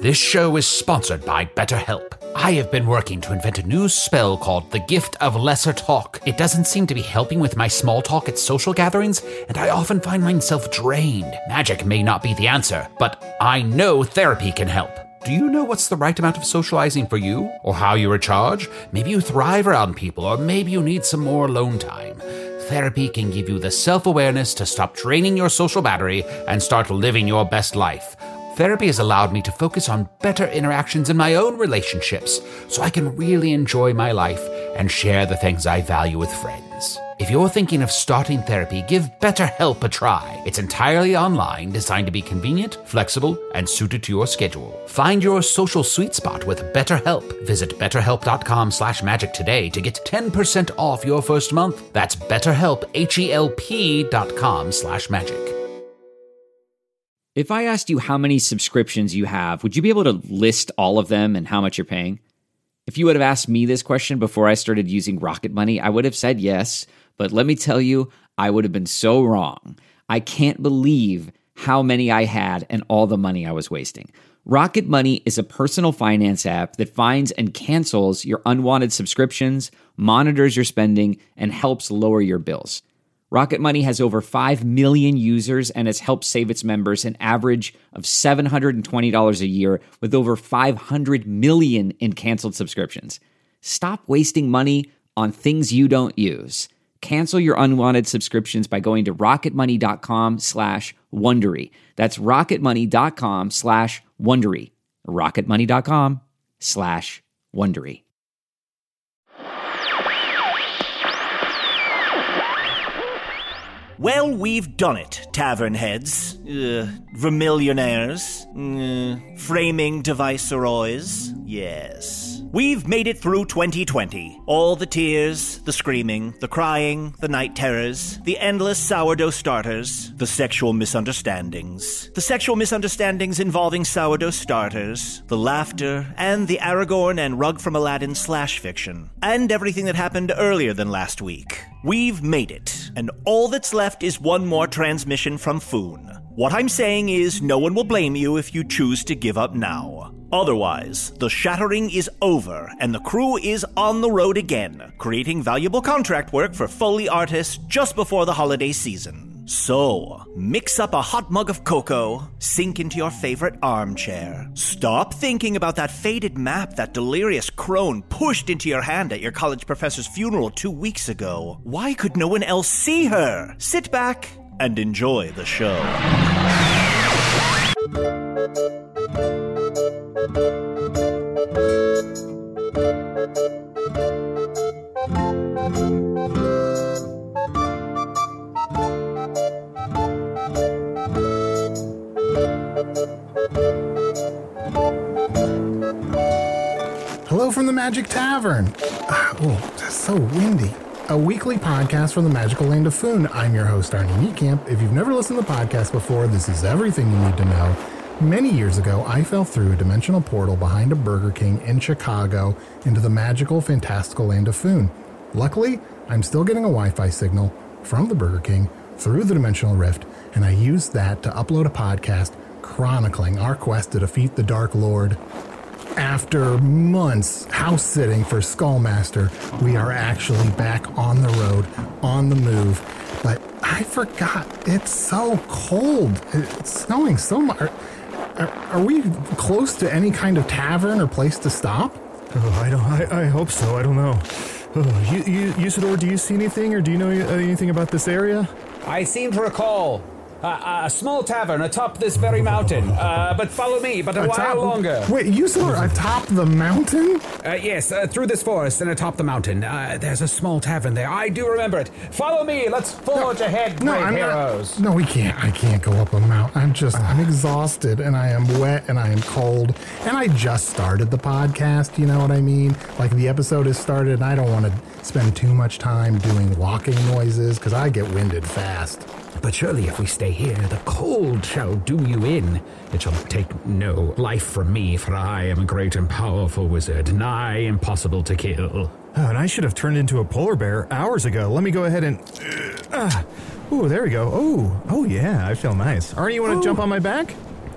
This show is sponsored by BetterHelp. I have been working to invent a new spell called the Gift of Lesser Talk. It doesn't seem to be helping with my small talk at social gatherings, and I often find myself drained. Magic may not be the answer, but I know therapy can help. Do you know what's the right amount of socializing for you? Or how you recharge? Maybe you thrive around people, or maybe you need some more alone time. Therapy can give you the self-awareness to stop draining your social battery and start living your best life. Therapy has allowed me to focus on better interactions in my own relationships, so I can really enjoy my life and share the things I value with friends. If you're thinking of starting therapy, give BetterHelp a try. It's entirely online, designed to be convenient, flexible, and suited to your schedule. Find your social sweet spot with BetterHelp. Visit betterhelp.com/magic today to get 10% off your first month. That's BetterHelp, HELP.com/magic. If I asked you how many subscriptions you have, would you be able to list all of them and how much you're paying? If you would have asked me this question before I started using Rocket Money, I would have said yes, but let me tell you, I would have been so wrong. I can't believe how many I had and all the money I was wasting. Rocket Money is a personal finance app that finds and cancels your unwanted subscriptions, monitors your spending, and helps lower your bills. Rocket Money has over 5 million users and has helped save its members an average of $720 a year with over 500 million in canceled subscriptions. Stop wasting money on things you don't use. Cancel your unwanted subscriptions by going to rocketmoney.com/Wondery. That's rocketmoney.com/Wondery. rocketmoney.com/Wondery. Well, we've done it, tavern heads, vermillionaires, framing deviceroys, yes. We've made it through 2020. All the tears, the screaming, the crying, the night terrors, the endless sourdough starters, the sexual misunderstandings. The sexual misunderstandings involving sourdough starters, the laughter, and the Aragorn and Rug from Aladdin slash fiction. And everything that happened earlier than last week. We've made it, and all that's left is one more transmission from Foon. What I'm saying is no one will blame you if you choose to give up now. Otherwise, the shattering is over, and the crew is on the road again, creating valuable contract work for Foley artists just before the holiday season. So, mix up a hot mug of cocoa, sink into your favorite armchair. Stop thinking about that faded map that delirious crone pushed into your hand at your college professor's funeral 2 weeks ago. Why could no one else see her? Sit back and enjoy the show. Hello from the Magic Tavern. Oh, it's so windy. A weekly podcast from the magical land of Foon. I'm your host, Arnie Niekamp. If you've never listened to the podcast before, this is everything you need to know. Many years ago, I fell through a dimensional portal behind a Burger King in Chicago into the magical, fantastical land of Foon. Luckily, I'm still getting a Wi-Fi signal from the Burger King through the dimensional rift, and I used that to upload a podcast chronicling our quest to defeat the Dark Lord. After months house-sitting for Skullmaster, we are actually back on the road, on the move. But I forgot, it's so cold. It's snowing so much. Are we close to any kind of tavern or place to stop? Oh, I hope so. I don't know. Usador, do you see anything, or do you know anything about this area? I seem to recall a small tavern atop this very mountain, but follow me, but a while longer. Wait, Usador, atop the mountain? Yes, through this forest and atop the mountain. There's a small tavern there. I do remember it. Follow me. Let's forge ahead, brave heroes. No, we can't. I can't go up a mountain. I'm exhausted, and I am wet, and I am cold, and I just started the podcast, you know what I mean? Like, the episode has started, and I don't want to spend too much time doing walking noises, because I get winded fast. But surely if we stay here, the cold shall do you in. It shall take no life from me, for I am a great and powerful wizard, nigh impossible to kill. Oh, and I should have turned into a polar bear hours ago. Let me go ahead and... Ooh, there we go. Oh, yeah, I feel nice. Arnie, you want to jump on my back?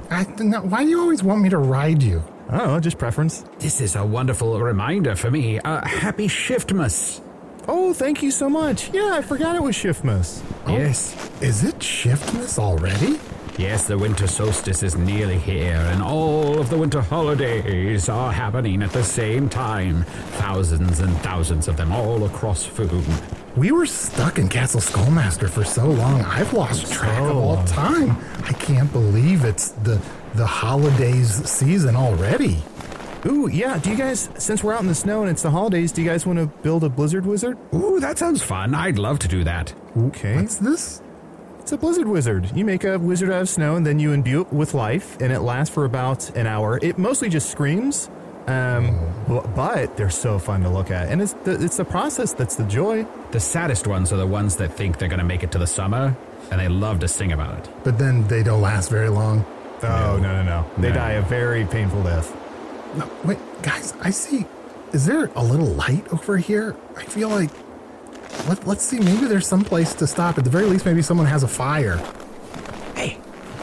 Why do you always want me to ride you? I don't know, just preference. This is a wonderful reminder for me. Happy Shiftmas. Oh, thank you so much. Yeah, I forgot it was Shiftmas. Yes. Is it Shiftmas already? Yes, the winter solstice is nearly here, and all of the winter holidays are happening at the same time. Thousands and thousands of them all across Foon. We were stuck in Castle Skullmaster for so long, I've lost track of all time. I can't believe it's the holidays season already. Ooh, yeah, do you guys, since we're out in the snow and it's the holidays, do you guys want to build a blizzard wizard? Ooh, that sounds fun. I'd love to do that. Okay. What's this? It's a blizzard wizard. You make a wizard out of snow and then you imbue it with life, and it lasts for about an hour. It mostly just screams, but they're so fun to look at. And it's the process that's the joy. The saddest ones are the ones that think they're going to make it to the summer, and they love to sing about it. But then they don't last very long. Oh, no. They die a very painful death. No, wait, guys, I see. Is there a little light over here? I feel like... Let's see, maybe there's some place to stop. At the very least, maybe someone has a fire. Hey.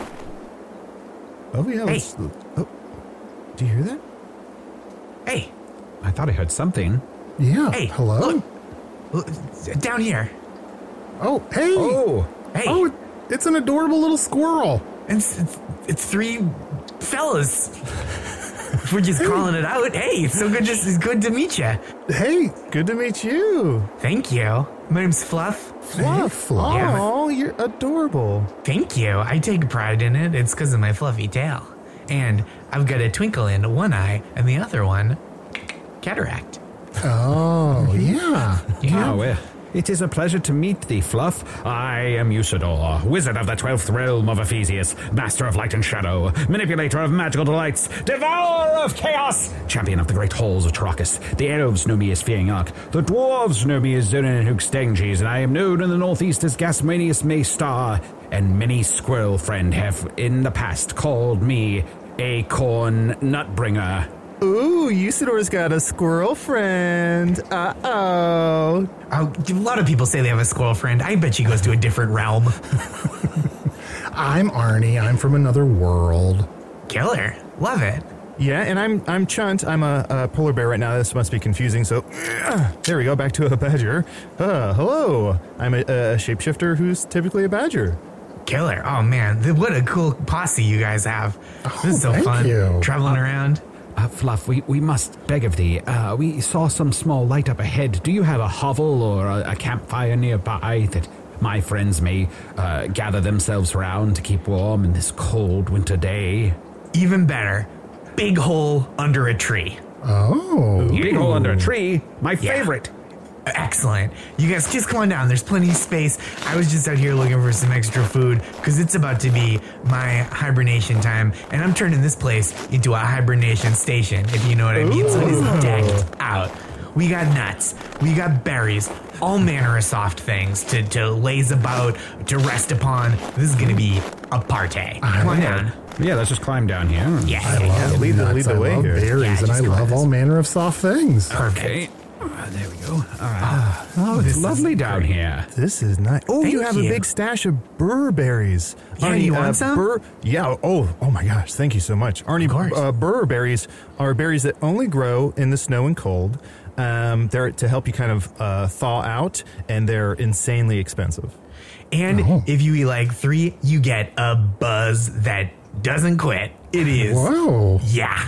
Oh, yeah. Hey. Oh, do you hear that? Hey. I thought I heard something. Yeah, Hey. hello? Look, down here. Oh, hey! Oh, Hey. Oh, it's an adorable little squirrel. It's three fellas. We're just calling it out. Hey, it's it's good to meet you. Hey, Good to meet you. Thank you. My name's Fluff. Fluff. Fluff. Yeah, Oh, you're adorable. Thank you. I take pride in it. It's because of my fluffy tail. And I've got a twinkle in one eye and the other one, cataract. Oh, yeah. yeah. Well, it is a pleasure to meet thee, Fluff. I am Usador, wizard of the 12th realm of Ephesius, master of light and shadow, manipulator of magical delights, devourer of chaos, champion of the great halls of Tarakas. The elves know me as Fiangark, the dwarves know me as Zonin and Hookstanges, and I am known in the northeast as Gasmanius Maystar, and many squirrel friend have in the past called me Acorn Nutbringer. Ooh, Usador's got a squirrel friend. Uh-oh. A lot of people say they have a squirrel friend. I bet she goes to a different realm. I'm Arnie. I'm from another world. Killer. Love it. Yeah, and I'm Chunt. I'm a polar bear right now. This must be confusing, so there we go, back to a badger. Hello. I'm a shapeshifter who's typically a badger. Killer. Oh, man. What a cool posse you guys have. This is so thank fun. you. Traveling around. Fluff, we must beg of thee. We saw some small light up ahead. Do you have a hovel or a campfire nearby that my friends may gather themselves around to keep warm in this cold winter day? Even better. Big hole under a tree. Oh. Big hole under a tree? My favorite. Excellent. You guys just come on down. There's plenty of space. I was just out here looking for some extra food because it's about to be my hibernation time, and I'm turning this place into a hibernation station, if you know what I mean. So it is decked out. We got nuts. We got berries. All manner of soft things to laze about, to rest upon. This is going to be a party. Come on down. Yeah, let's just climb down here. Yeah. Lead the Nuts. way I love here. berries, Yeah, and I just go love on all this. manner of soft things. Perfect. There we go. All right. It's lovely down here. This is nice. Oh, Thank you have a you. big stash of burberries. Yeah, Arnie, you want some? Yeah. Oh my gosh. Thank you so much. Arnie, Of course. burberries are berries that only grow in the snow and cold. They're to help you kind of thaw out, and they're insanely expensive. And if you eat like 3, you get a buzz that doesn't quit. It is. Whoa. Yeah.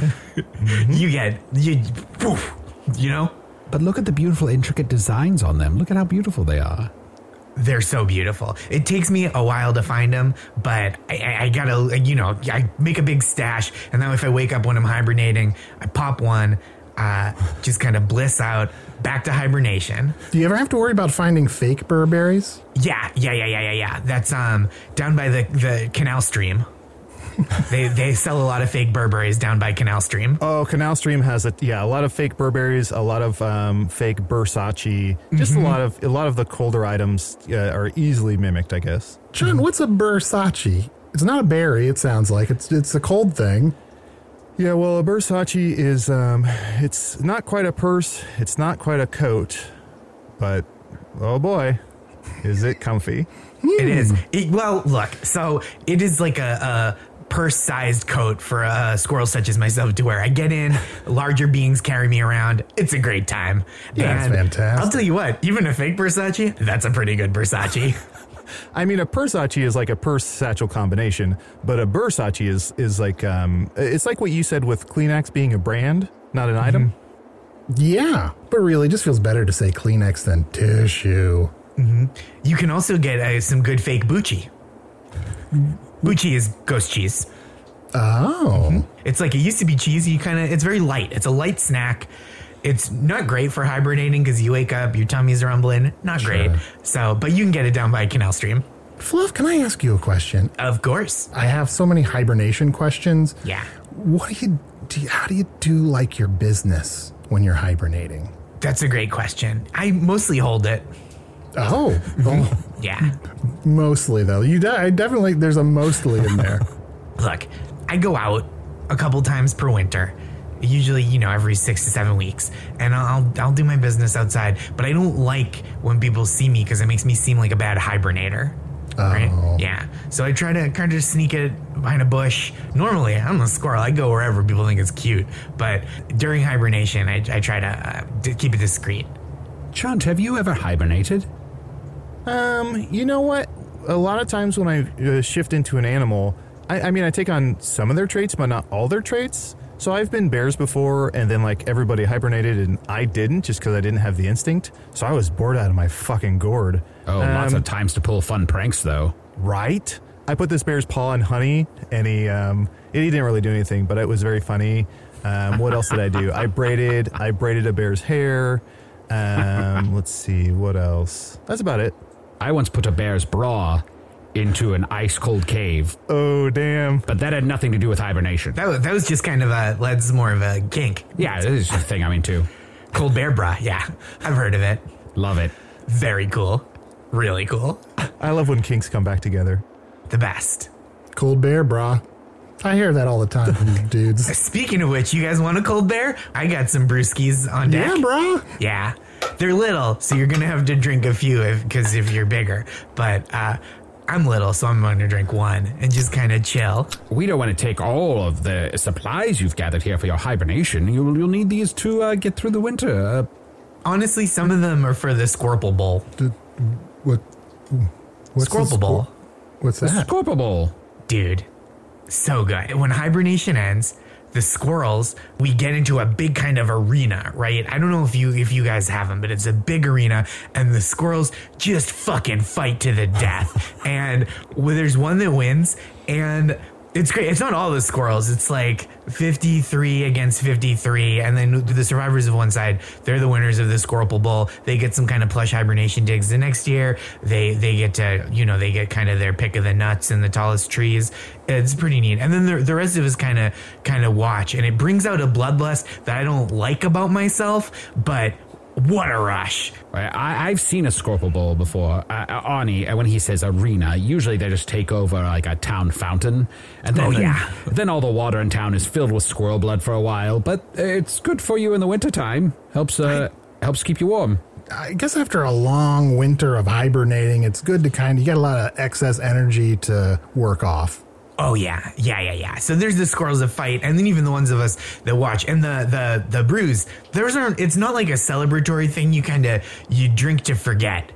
You know? But look at the beautiful, intricate designs on them. Look at how beautiful they are. They're so beautiful. It takes me a while to find them, but I gotta, I make a big stash, and then if I wake up when I'm hibernating, I pop one, just kind of bliss out, back to hibernation. Do you ever have to worry about finding fake burberries? Yeah. That's down by the canal stream. They sell a lot of fake Burberrys down by Canal Stream. Oh, Canal Stream has a lot of fake Burberrys, a lot of fake Versace. Just a lot of the colder items are easily mimicked, I guess. John, what's a Versace? It's not a berry, it sounds like. It's a cold thing. Yeah, well, a Versace is it's not quite a purse, it's not quite a coat, but oh boy, is it comfy. It is. Well, look, so it is like a purse-sized coat for a squirrel such as myself to wear. I get in, larger beings carry me around. It's a great time. Yeah, it's fantastic. I'll tell you what, even a fake Versace, that's a pretty good Versace. I mean, a Pursace is like a purse satchel combination, but a Versace is like it's like what you said with Kleenex being a brand, not an item. Yeah, but really, it just feels better to say Kleenex than tissue. You can also get some good fake Bucci. Bucci is ghost cheese. Oh. It's like, it used to be cheesy, it's very light. It's a light snack. It's not great for hibernating because you wake up, your tummy's rumbling. Not great. So, but you can get it down by Canal Stream. Fluff, can I ask you a question? Of course. I have so many hibernation questions. Yeah. What do you how do you do like your business when you're hibernating? That's a great question. I mostly hold it. Oh. Yeah. Mostly, though. I definitely, there's a mostly in there. Look, I go out a couple times per winter. Usually, every 6 to 7 weeks, and I'll do my business outside. But I don't like when people see me because it makes me seem like a bad hibernator. Right? Yeah. So I try to kind of sneak it behind a bush. Normally, I'm a squirrel. I go wherever people think it's cute. But during hibernation, I try to keep it discreet. Chunt, have you ever hibernated? You know what? A lot of times when I shift into an animal, I mean, I take on some of their traits, but not all their traits. So I've been bears before, and then like everybody hibernated, and I didn't just because I didn't have the instinct. So I was bored out of my fucking gourd. Oh, lots of times to pull fun pranks, though. Right? I put this bear's paw in honey, and he didn't really do anything, but it was very funny. What else did I do? I braided a bear's hair. Let's see, what else? That's about it. I once put a bear's bra into an ice-cold cave. Oh, damn. But that had nothing to do with hibernation. That was just kind of that's more of a kink. Yeah, this is a thing I'm into. Cold bear bra, yeah. I've heard of it. Love it. Very cool. Really cool. I love when kinks come back together. The best. Cold bear, brah. I hear that all the time from you dudes. Speaking of which, you guys want a cold bear? I got some brewskis on deck. Yeah, brah. Yeah. They're little, so you're going to have to drink a few because if you're bigger. But I'm little, so I'm going to drink one and just kind of chill. We don't want to take all of the supplies you've gathered here for your hibernation. You'll need these to get through the winter. Honestly, some of them are for the Scorple Bowl. What's Scorple Bowl. What's that? Scorple Bowl. Dude, so good. When hibernation ends, the squirrels, we get into a big kind of arena, right? I don't know if you guys have them, but it's a big arena, and the squirrels just fucking fight to the death. And there's one that wins, and it's great. It's not all the squirrels. It's like 53 against 53, and then the survivors of one side, they're the winners of the Scorple Bowl. They get some kind of plush hibernation digs. The next year, they get to, they get kind of their pick of the nuts and the tallest trees. It's pretty neat. And then the rest of us kind of watch, and it brings out a bloodlust that I don't like about myself, but what a rush. I've seen a Scorple Bowl before. Arnie, when he says arena, usually they just take over like a town fountain. And then, then all the water in town is filled with squirrel blood for a while. But it's good for you in the wintertime. Helps keep you warm. I guess after a long winter of hibernating, it's good to you get a lot of excess energy to work off. Oh, yeah. So there's the squirrels that fight, and then even the ones of us that watch. And the brews, it's not like a celebratory thing. You drink to forget,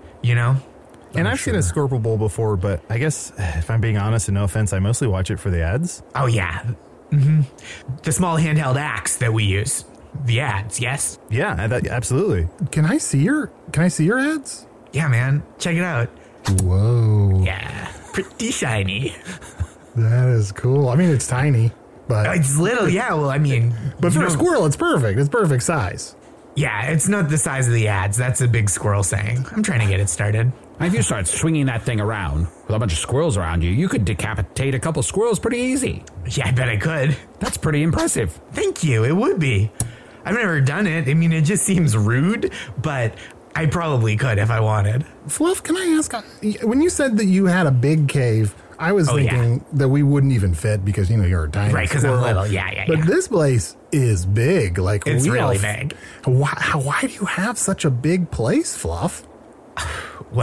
And I've seen a Scorple Bowl before, but I guess, if I'm being honest and no offense, I mostly watch it for the ads. Oh, yeah. Mm-hmm. The small handheld axe that we use. The ads, yes? Yeah, absolutely. Can I see your ads? Yeah, man. Check it out. Whoa. Yeah. Pretty shiny. That is cool. I mean, it's tiny, but it's little. Yeah. Well, I mean, but for a squirrel, it's perfect. It's perfect size. Yeah. It's not the size of the ads. That's a big squirrel saying. I'm trying to get it started. If you start swinging that thing around with a bunch of squirrels around you could decapitate a couple squirrels pretty easy. Yeah, I bet I could. That's pretty impressive. Thank you. It would be. I've never done it. I mean, it just seems rude, but I probably could if I wanted. Fluff, can I ask, when you said that you had a big cave, I was thinking that we wouldn't even fit because, you're a tiny right, because I'm little. Yeah. But this place is big. Like, it's really big. Why do you have such a big place, Fluff? Well,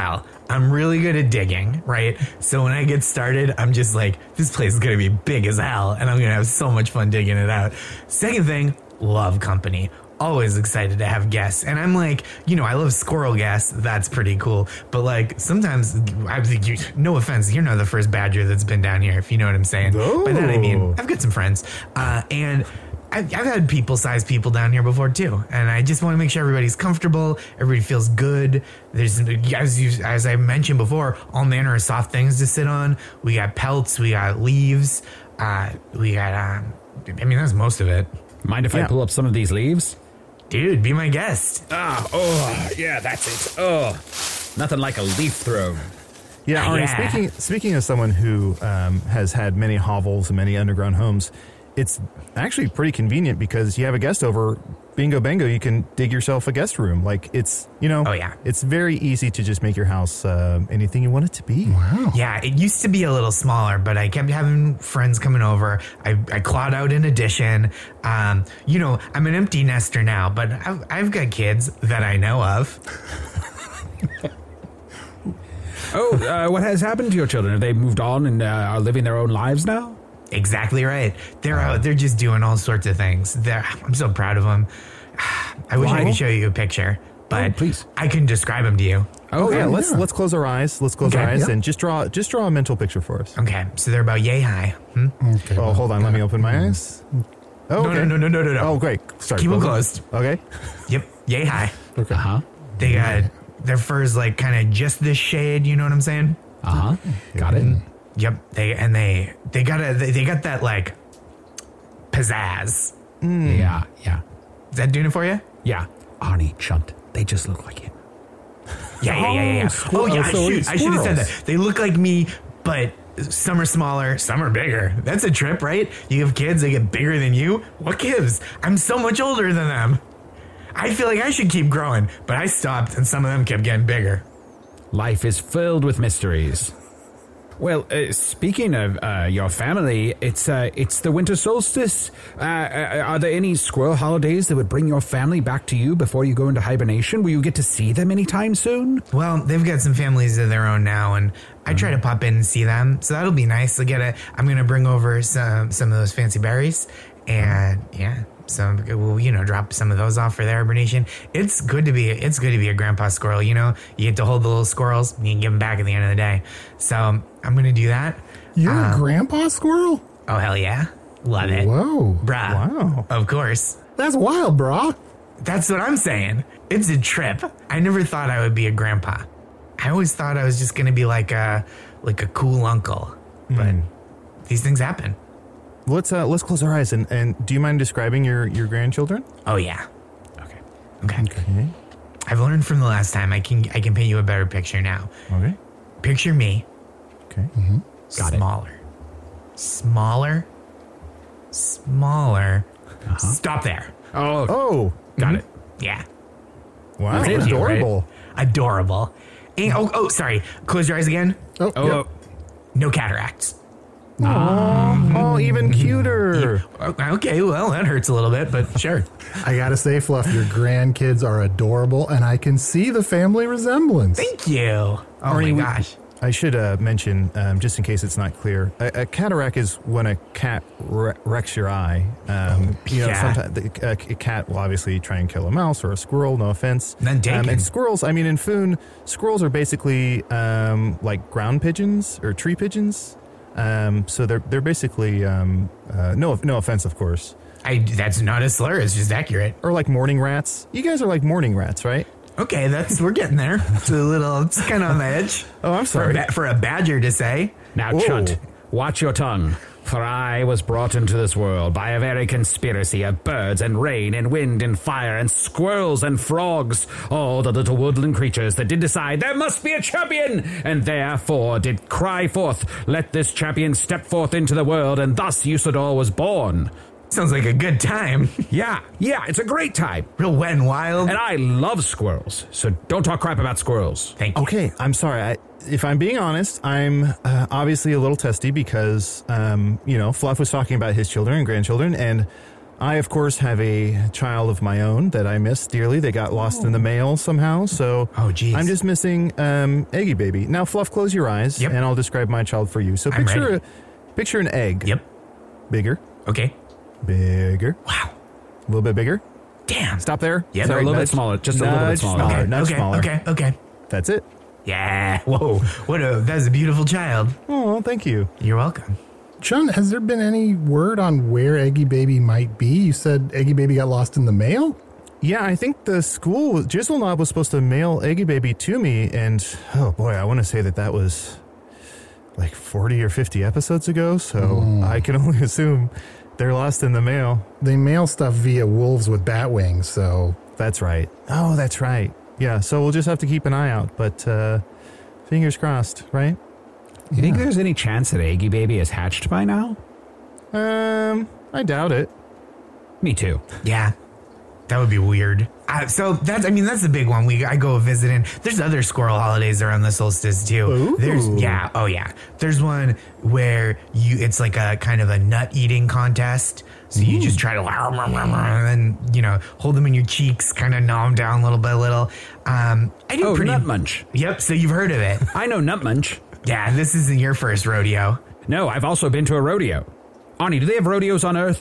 I'm really good at digging, right? So when I get started, I'm just like, this place is going to be big as hell, and I'm going to have so much fun digging it out. Second thing, love company. Always excited to have guests. And I'm like, I love squirrel guests. That's pretty cool. But like sometimes, no offense, you're not the first badger that's been down here, if you know what I'm saying. Oh. By that I mean, I've got some friends. And I've had people-sized people down here before too. And I just want to make sure everybody's comfortable. Everybody feels good. There's, as I mentioned before, all manner of soft things to sit on. We got pelts. We got leaves. We got, that's most of it. Mind if I pull up some of these leaves? Dude, be my guest. Yeah, that's it. Oh, nothing like a leaf throne. Yeah, Arnie, speaking as someone who has had many hovels and many underground homes, it's actually pretty convenient because you have a guest over, bingo bango, you can dig yourself a guest room. Like it's, it's very easy to just make your house anything you want it to be. Wow. Yeah, it used to be a little smaller, but I kept having friends coming over. I clawed out an addition. I'm an empty nester now, but I've got kids that I know of. What has happened to your children? Have they moved on and are living their own lives now? Exactly right. They're just doing all sorts of things. I'm so proud of them. I wish I could show you a picture, but please. I can describe them to you. Let's close our eyes. Let's close our eyes and just draw a mental picture for us. Okay, so they're about yay high. Okay. Oh, hold on. Let me open my eyes. Oh, okay. No. Oh, great. Sorry. Keep them closed. Okay. Yep. Yay high. Okay. They got their fur's like kind of just this shade. You know what I'm saying? Got it. Yep. They got that like pizzazz. Yeah. Is that doing it for you? Yeah. Arnie, Chunt, they just look like him. Yeah. Shoot. I should have said that. They look like me, but some are smaller, some are bigger. That's a trip, right? You have kids, they get bigger than you. What gives? I'm so much older than them. I feel like I should keep growing, but I stopped and some of them kept getting bigger. Life is filled with mysteries. Well, speaking of your family, it's the winter solstice. Are there any squirrel holidays that would bring your family back to you before you go into hibernation? Will you get to see them anytime soon? Well, they've got some families of their own now, and I try to pop in and see them, so that'll be nice. I'm going to bring over some of those fancy berries, and we'll drop some of those off for their hibernation. It's good to be a grandpa squirrel. You get to hold the little squirrels, and you can give them back at the end of the day. So I'm gonna do that. You're a grandpa squirrel? Oh hell yeah, love it. Whoa, brah! Wow, of course. That's wild, brah. That's what I'm saying. It's a trip. I never thought I would be a grandpa. I always thought I was just gonna be like a cool uncle. But these things happen. Let's close our eyes and do you mind describing your grandchildren? Oh yeah. Okay. I've learned from the last time. I can paint you a better picture now. Okay. Picture me. Okay. Mm-hmm. Got it. Smaller. Stop there. Oh. Got it. Yeah. Wow. Thank you, Adorable. Right? Adorable. And, sorry. Close your eyes again. Oh. No cataracts. Oh, even cuter. Okay, well, that hurts a little bit, but sure. I gotta say, Fluff, your grandkids are adorable, and I can see the family resemblance. Thank you. Oh Arnie, my gosh. I should mention, just in case it's not clear, a cataract is when a cat wrecks your eye. Sometimes a cat will obviously try and kill a mouse or a squirrel, no offense. None taken. And squirrels, in Foon, squirrels are basically like ground pigeons or tree pigeons. So they're basically, no offense, of course. That's not a slur, it's just accurate. Or like morning rats. You guys are like morning rats, right? Okay, we're getting there. It's kind of on the edge. Oh, I'm sorry. For a badger to say. Now, Chunt, watch your tongue. For I was brought into this world by a very conspiracy of birds and rain and wind and fire and squirrels and frogs, all the little woodland creatures that did decide there must be a champion, and therefore did cry forth, let this champion step forth into the world, and thus Usador was born. Sounds like a good time. Yeah, it's a great time. Real wet and wild. And I love squirrels, so don't talk crap about squirrels. Thank you. Okay, I'm sorry. If I'm being honest, I'm obviously a little testy because, Fluff was talking about his children and grandchildren, and I, of course, have a child of my own that I miss dearly. They got lost in the mail somehow, so geez. I'm just missing Eggy Baby. Now, Fluff, close your eyes, and I'll describe my child for you. So picture an egg. Yep. Bigger. Okay. Bigger. Wow. A little bit bigger. Damn. Stop there. Yeah, Sorry, a little bit smaller. Just a little bit smaller. Nudge smaller. Okay. That's it. Yeah. Whoa. That's a beautiful child. Oh, thank you. You're welcome. John, has there been any word on where Eggy Baby might be? You said Eggy Baby got lost in the mail? Yeah, I think the school, Jizzleknob, was supposed to mail Eggy Baby to me, and oh boy, I want to say that was like 40 or 50 episodes ago, so I can only assume they're lost in the mail. They mail stuff via wolves with bat wings, so... That's right. Oh, that's right. Yeah, so we'll just have to keep an eye out, but fingers crossed, right? You think there's any chance that Eggy Baby is hatched by now? I doubt it. Me too. Yeah. That would be weird. So that's the big one. I go visiting. There's other squirrel holidays around the solstice too. Ooh. There's one where it's like a kind of a nut eating contest. So you just try to and then hold them in your cheeks, kind of gnaw them down little by little. I do Nut Munch. Yep. So you've heard of it. I know Nut Munch. Yeah, this isn't your first rodeo. No, I've also been to a rodeo. Ani, do they have rodeos on Earth?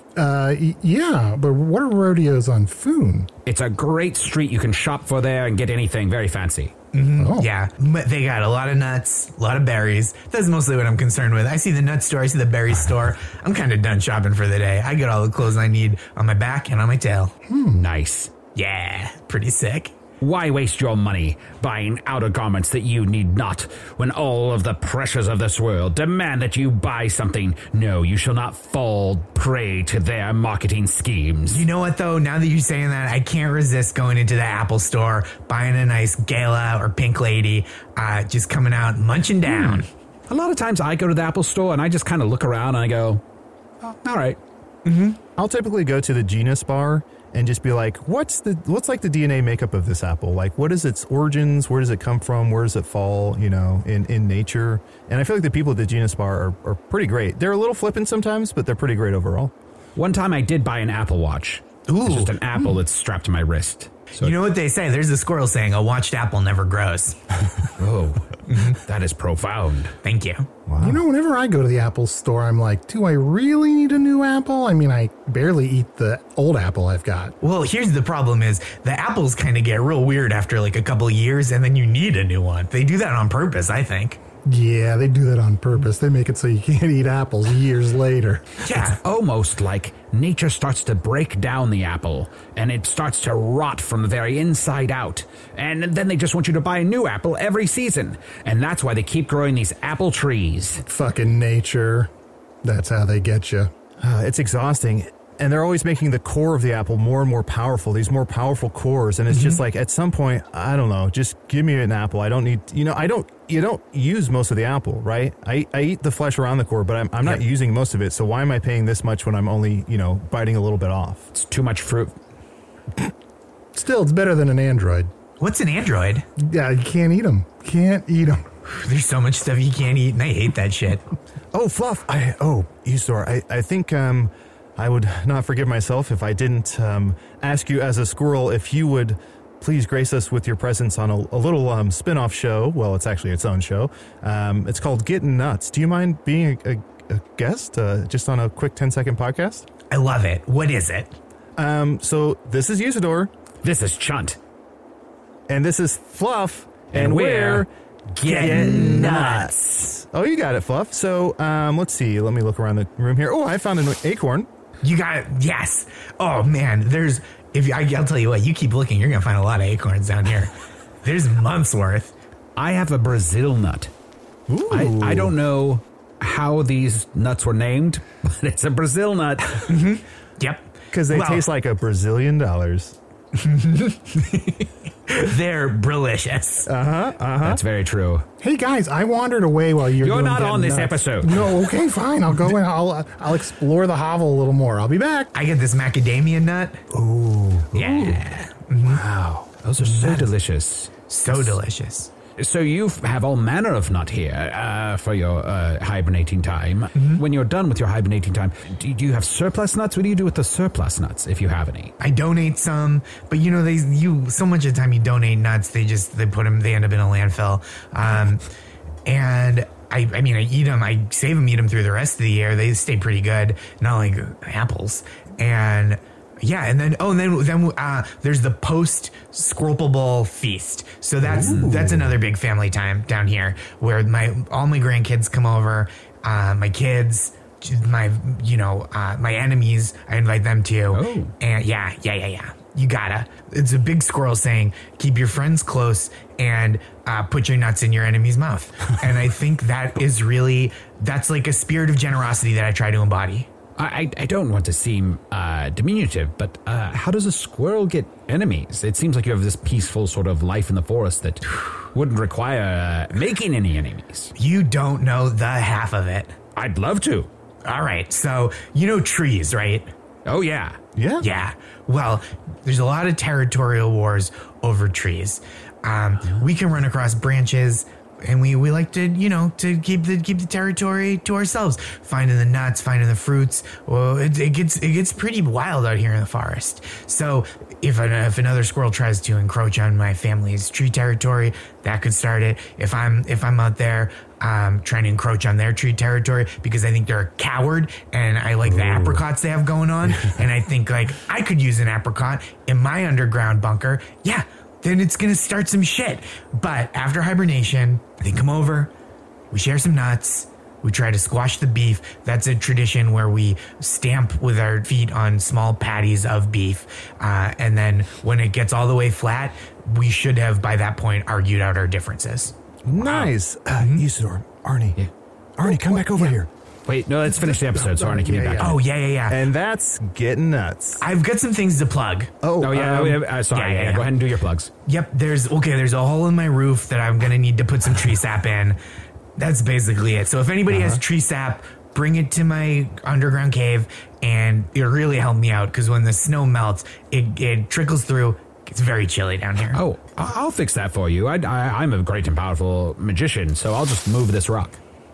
Yeah, but what are rodeos on Foon? It's a great street you can shop for there and get anything very fancy. Mm-hmm. Oh. Yeah, but they got a lot of nuts, a lot of berries. That's mostly what I'm concerned with. I see the nut store, I see the berry store. I'm kind of done shopping for the day. I get all the clothes I need on my back and on my tail. Nice. Yeah, pretty sick. Why waste your money buying outer garments that you need not, when all of the pressures of this world demand that you buy something? No, you shall not fall prey to their marketing schemes. You know what, though? Now that you're saying that, I can't resist going into the Apple store, buying a nice Gala or Pink Lady, just coming out munching down. A lot of times I go to the Apple store and I just kind of look around and I go, oh, all right. I'll typically go to the Genus bar and just be like, what's like the DNA makeup of this apple? Like, what is its origins? Where does it come from? Where does it fall, in nature? And I feel like the people at the Genus bar are pretty great. They're a little flippant sometimes, but they're pretty great overall. One time I did buy an Apple Watch. Ooh. It's just an apple that's strapped to my wrist. So You know what they say? There's a squirrel saying, a watched apple never grows. Oh, that is profound. Thank you. Wow. Whenever I go to the Apple store, I'm like, do I really need a new apple? I mean, I barely eat the old apple I've got. Well, here's the problem is the apples kind of get real weird after like a couple of years and then you need a new one. They do that on purpose, I think. Yeah, they do that on purpose. They make it so you can't eat apples years later. Yeah. Almost like nature starts to break down the apple and it starts to rot from the very inside out. And then they just want you to buy a new apple every season. And that's why they keep growing these apple trees. Fucking nature. That's how they get you. It's exhausting. And they're always making the core of the apple more and more powerful, these more powerful cores. And it's just like, at some point, I don't know, just give me an apple. I don't need, you don't use most of the apple, right? I eat the flesh around the core, but I'm not using most of it. So why am I paying this much when I'm only, biting a little bit off? It's too much fruit. Still, it's better than an Android. What's an Android? Yeah, you can't eat them. Can't eat them. There's so much stuff you can't eat and I hate that shit. Oh, Fluff. Usador, I think, I would not forgive myself if I didn't ask you as a squirrel if you would please grace us with your presence on a little spin-off show. Well, it's actually its own show. It's called Getting Nuts. Do you mind being a guest just on a quick 10-second podcast? I love it. What is it? So this is Usador. This is Chunt. And this is Fluff. And we're Getting Nuts. Oh, you got it, Fluff. So let's see. Let me look around the room here. Oh, I found an acorn. You got it. Yes. Oh, man. I'll tell you what, you keep looking, you're going to find a lot of acorns down here. There's months worth. I have a Brazil nut. Ooh. I don't know how these nuts were named, but it's a Brazil nut. Yep. Because they taste like $1 Brazilian. They're brilicious. That's very true. Hey guys, I wandered away while you're You're doing not Getting on this Nuts. episode. No, okay, fine. I'll go and I'll explore the hovel a little more. I'll be back. I get this macadamia nut. Ooh. Yeah. Wow. Those are so delicious. So delicious. So you have all manner of nut here for your hibernating time. Mm-hmm. When you're done with your hibernating time, do you have surplus nuts? What do you do with the surplus nuts, if you have any? I donate some, but so much of the time you donate nuts, they end up in a landfill. And I mean, I eat them, I save them, eat them through the rest of the year. They stay pretty good, not like apples. And yeah, and then there's the post Squirrelpable feast. So that's another big family time down here where all my grandkids come over, my kids, my enemies, I invite them too. Oh. And yeah. You gotta. It's a big squirrel saying, keep your friends close and put your nuts in your enemy's mouth. And I think that's like a spirit of generosity that I try to embody. I don't want to seem diminutive, but how does a squirrel get enemies? It seems like you have this peaceful sort of life in the forest that wouldn't require making any enemies. You don't know the half of it. I'd love to. All right, so trees, right? Oh, yeah. Yeah. Yeah. Well, there's a lot of territorial wars over trees. We can run across branches, and we like to keep the territory to ourselves. Finding the nuts, finding the fruits. Well, it gets pretty wild out here in the forest. So if another squirrel tries to encroach on my family's tree territory, that could start it. If I'm out there trying to encroach on their tree territory because I think they're a coward and I like the apricots they have going on, and I think like I could use an apricot in my underground bunker, then it's gonna start some shit. But after hibernation, they come over, we share some nuts, we try to squash the beef. That's a tradition where we stamp with our feet on small patties of beef, and then when it gets all the way flat, we should have by that point argued out our differences. Nice. Usador, Arnie. Yeah. Arnie, come back over here. Wait, no, let's finish the episode, so Arnie can be back. Oh, yeah. And that's getting nuts. I've got some things to plug. Oh, yeah. Sorry. Yeah. Go ahead and do your plugs. Yep, there's a hole in my roof that I'm going to need to put some tree sap in. That's basically it. So if anybody has tree sap, bring it to my underground cave, and it'll really help me out, because when the snow melts, it trickles through. It's very chilly down here. Oh, I'll fix that for you. I'm a great and powerful magician, so I'll just move this rock.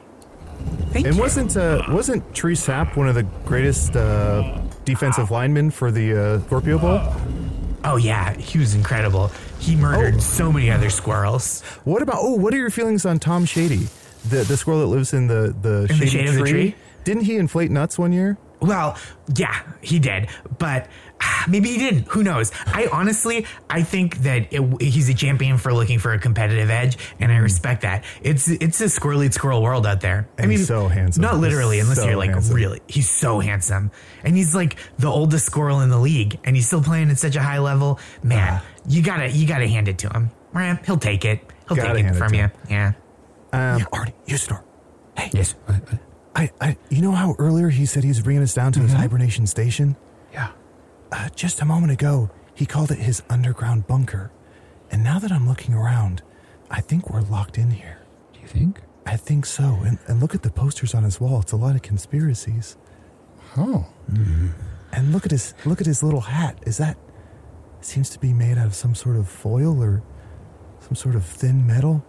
Thank you. Wasn't Tree Sap one of the greatest defensive linemen for the Scorpio Bowl? Oh, yeah. He was incredible. He murdered so many other squirrels. What are your feelings on Tom Shady, the squirrel that lives in the shade of the tree? Didn't he inflate nuts one year? Well, yeah, he did, but maybe he didn't. Who knows? I think that he's a champion for looking for a competitive edge, and I respect that. It's a squirrely squirrel world out there. And he's so handsome. Not literally, unless you're like handsome. Really. He's so handsome, and he's like the oldest squirrel in the league, and he's still playing at such a high level. Man, you gotta hand it to him. He'll take it. He'll take it from you. Yeah. Arnie, Usador. Hey. Yes. You know how earlier he said he was bringing us down to his hibernation station? Yeah. Just a moment ago, he called it his underground bunker. And now that I'm looking around, I think we're locked in here. Do you think? I think so. And look at the posters on his wall. It's a lot of conspiracies. Oh. Mm-hmm. And look at his little hat. Seems to be made out of some sort of foil or some sort of thin metal.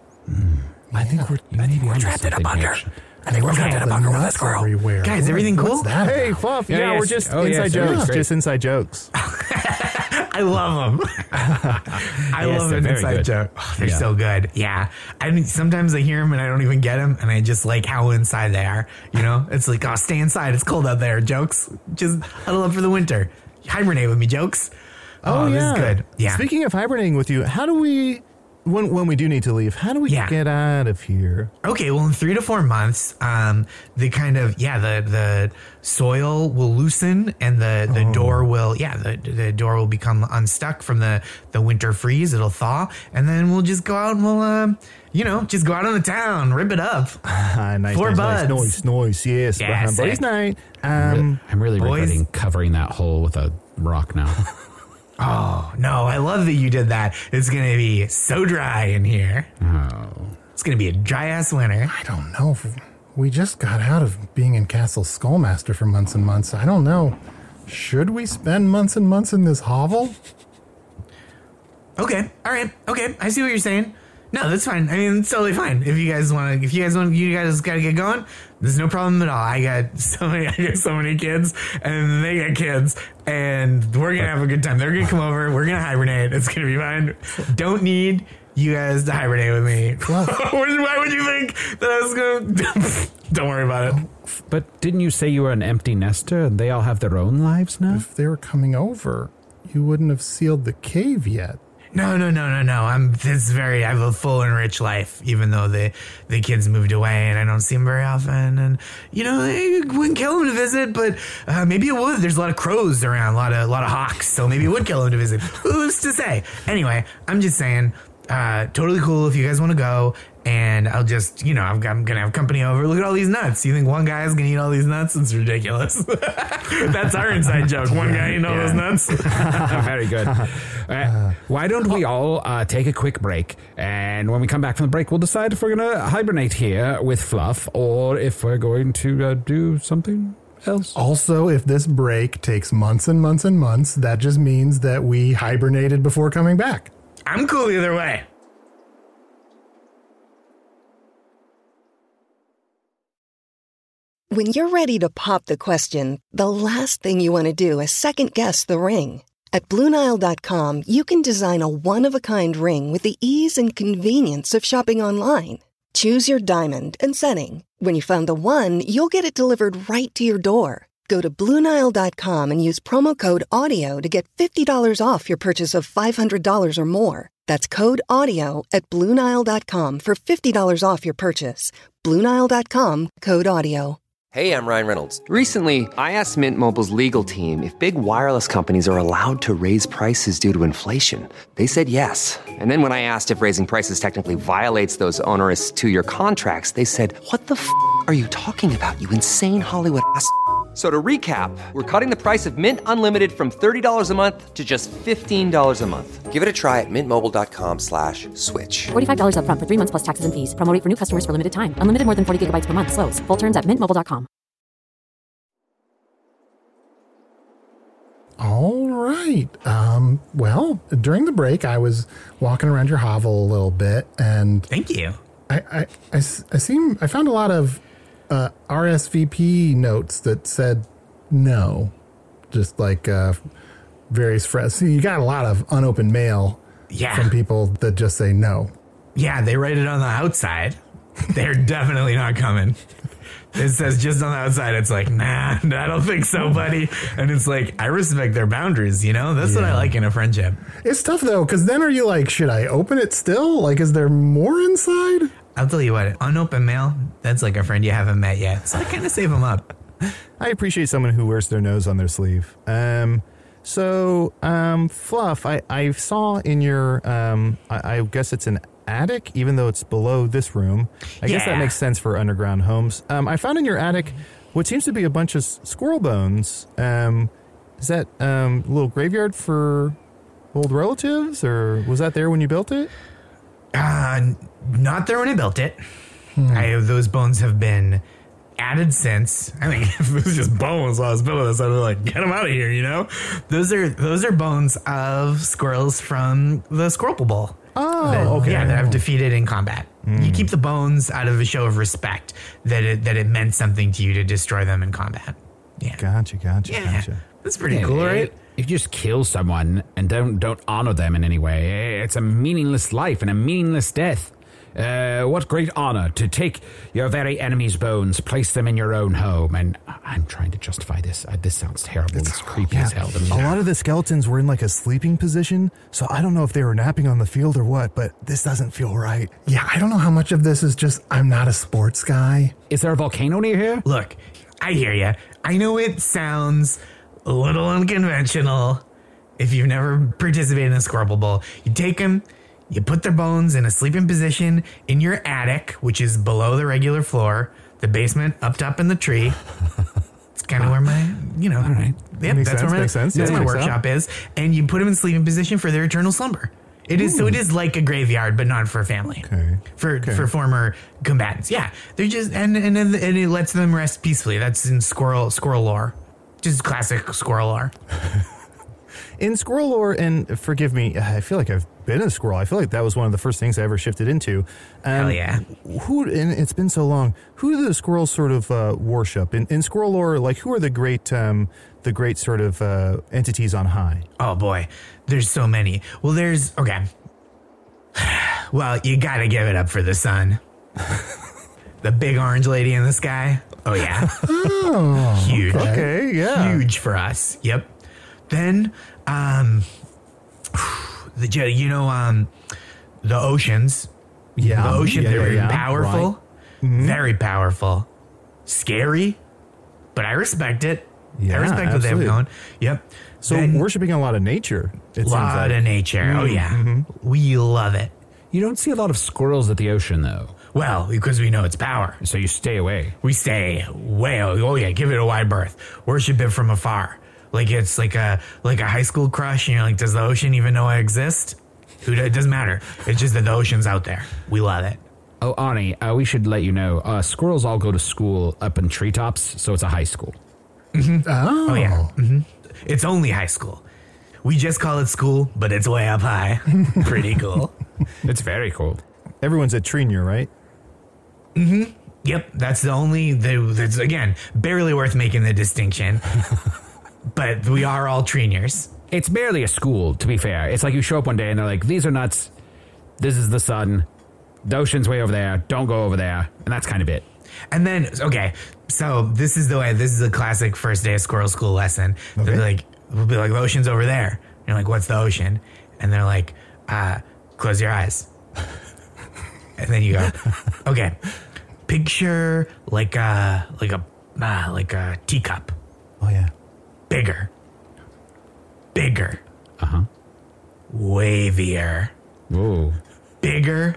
I think we're trapped in a bunker. I think we're trapped in a bunker with a squirrel. Everywhere. Guys, everything cool? What's that? Hey, Fluff. Yeah, yes. we're just Oh, inside yes, jokes. great. Just inside jokes. I love them. I love they're an very inside good. joke. Oh, they're Yeah. so good. Yeah. Sometimes I hear them and I don't even get them, and I just like how inside they are. It's like, oh, stay inside. It's cold out there. Jokes. Just huddle up for the winter. Hibernate with me, jokes. Oh, yeah. This is good. Yeah. Speaking of hibernating with you, how do we, when we do need to leave, how do we get out of here? Okay, well, in 3 to 4 months, the soil will loosen and the door will, the door will become unstuck from the winter freeze. It'll thaw, and then we'll just go out and we'll, just go out on the town, rip it up. Nice, Four buds. Nice, yes. Yeah, Boys' sick. night. I'm really boys. regretting covering that hole with a rock now. Oh, no, I love that you did that. It's going to be so dry in here. Oh. It's going to be a dry-ass winter. I don't know. We just got out of being in Castle Skullmaster for months and months. I don't know. Should we spend months and months in this hovel? Okay, all right, okay, I see what you're saying. No, that's fine. I mean, it's totally fine. If you guys got to get going. There's no problem at all. I got so many kids, and they got kids, and we're gonna have a good time. They're gonna come over. We're gonna hibernate. It's gonna be fine. Don't need you guys to hibernate with me. Why would you think that I was gonna? Don't worry about it. But didn't you say you were an empty nester and they all have their own lives now? If they were coming over, you wouldn't have sealed the cave yet. No. I have a full and rich life, even though the kids moved away and I don't see them very often. And, it wouldn't kill them to visit, but maybe it would. There's a lot of crows around, a lot of hawks, so maybe it would kill them to visit. Who's to say? Anyway, I'm just saying, totally cool if you guys want to go. And I'll just, I'm going to have company over. Look at all these nuts. You think one guy is going to eat all these nuts? It's ridiculous. That's our inside joke. One guy eating all those nuts. Very good. Why don't we all take a quick break? And when we come back from the break, we'll decide if we're going to hibernate here with Fluff or if we're going to do something else. Also, if this break takes months and months and months, that just means that we hibernated before coming back. I'm cool either way. When you're ready to pop the question, the last thing you want to do is second-guess the ring. At BlueNile.com, you can design a one-of-a-kind ring with the ease and convenience of shopping online. Choose your diamond and setting. When you find the one, you'll get it delivered right to your door. Go to BlueNile.com and use promo code AUDIO to get $50 off your purchase of $500 or more. That's code AUDIO at BlueNile.com for $50 off your purchase. BlueNile.com, code AUDIO. Hey, I'm Ryan Reynolds. Recently, I asked Mint Mobile's legal team if big wireless companies are allowed to raise prices due to inflation. They said yes. And then when I asked if raising prices technically violates those onerous two-year contracts, they said, "What the f*** are you talking about, you insane Hollywood ass f- So to recap, we're cutting the price of Mint Unlimited from $30 a month to just $15 a month. Give it a try at mintmobile.com/switch. $45 up front for 3 months plus taxes and fees. Promo rate for new customers for limited time. Unlimited more than 40 gigabytes per month. Slows full terms at mintmobile.com. All right. Well, during the break, I was walking around your hovel a little bit, and thank you. I found a lot of RSVP notes that said no, just like various friends. See, you got a lot of unopened mail from people that just say no. Yeah, they write it on the outside. They're definitely not coming. It says just on the outside, it's like, nah, I don't think so, buddy. And it's like, I respect their boundaries, That's what I like in a friendship. It's tough, though, because then are you like, should I open it still? Like, is there more inside? I'll tell you what, unopened mail, that's like a friend you haven't met yet. So I kind of save them up. I appreciate someone who wears their nose on their sleeve. Fluff, I saw in your, I guess it's an attic, even though it's below this room. I guess that makes sense for underground homes. I found in your attic what seems to be a bunch of squirrel bones. Is that a little graveyard for old relatives, or was that there when you built it? Not there when I built it. Those bones have been added since. I mean, if it was just bones while I was building this, I'd be like, get them out of here, Those are bones of squirrels from the Squirrel Bowl. Oh, okay. Yeah, that I've defeated in combat. You keep the bones out of a show of respect that it meant something to you to destroy them in combat. Yeah. Gotcha. That's pretty cool, right? If you just kill someone and don't honor them in any way, it's a meaningless life and a meaningless death. What great honor to take your very enemy's bones, place them in your own home. And I'm trying to justify this. This sounds terrible. It's creepy as hell to me. A lot of the skeletons were in like a sleeping position, so I don't know if they were napping on the field or what, but this doesn't feel right. Yeah, I don't know how much of this is just I'm not a sports guy. Is there a volcano near here? Look, I hear you. I know it sounds a little unconventional if you've never participated in a Squirrel Bowl. You take them, you put their bones in a sleeping position in your attic, which is below the regular floor, the basement up top in the tree. It's kind of where my, all right. Yep, makes sense. That's my workshop is. And you put them in sleeping position for their eternal slumber. It is so. It is like a graveyard, but not for family. Okay. For former combatants. Yeah, they're just and it lets them rest peacefully. That's in squirrel lore, just classic squirrel lore. In squirrel lore, and forgive me, I feel like I've been a squirrel. I feel like that was one of the first things I ever shifted into. Hell yeah. And it's been so long. Who do the squirrels sort of worship? In squirrel lore, like, who are the great sort of entities on high? Oh, boy. There's so many. Well, okay. Well, you got to give it up for the sun. The big orange lady in the sky. Oh, yeah. Oh, huge. Okay, yeah. Huge for us. Yep. Then, the oceans. Yeah. The ocean, they're very yeah. powerful. Right. Mm-hmm. Very powerful. Scary, but I respect it. Yeah, I respect what they have absolutely. going. Yep. So Then, worshiping a lot of nature. a lot of nature. Oh, yeah. We love it. You don't see a lot of squirrels at the ocean, though. Well, because we know it's power. So you stay away. We stay way. Oh yeah, give it a wide berth. Worship it from afar, like it's like a high school crush. And you're like, does the ocean even know I exist? It doesn't matter. It's just that the ocean's out there. We love it. Oh, Arnie, we should let you know, squirrels all go to school up in treetops, so it's a high school. Oh yeah. It's only high school. We just call it school, but it's way up high. Pretty cool. It's very cool. Everyone's at Trenier, right? Yep, that's the only. That's again barely worth making the distinction. But we are all Treniers. It's barely a school, to be fair. It's like you show up one day and they're like, these are nuts. This is the sun. The ocean's way over there. Don't go over there. And that's kind of it. And then, okay, so this is the way. This is a classic first day of squirrel school lesson. Okay. We'll be like, the ocean's over there. And you're like, what's the ocean? And they're like, close your eyes. And then you go, okay, picture like a teacup. Oh, yeah. Bigger. Uh-huh. Wavier. Whoa. Bigger.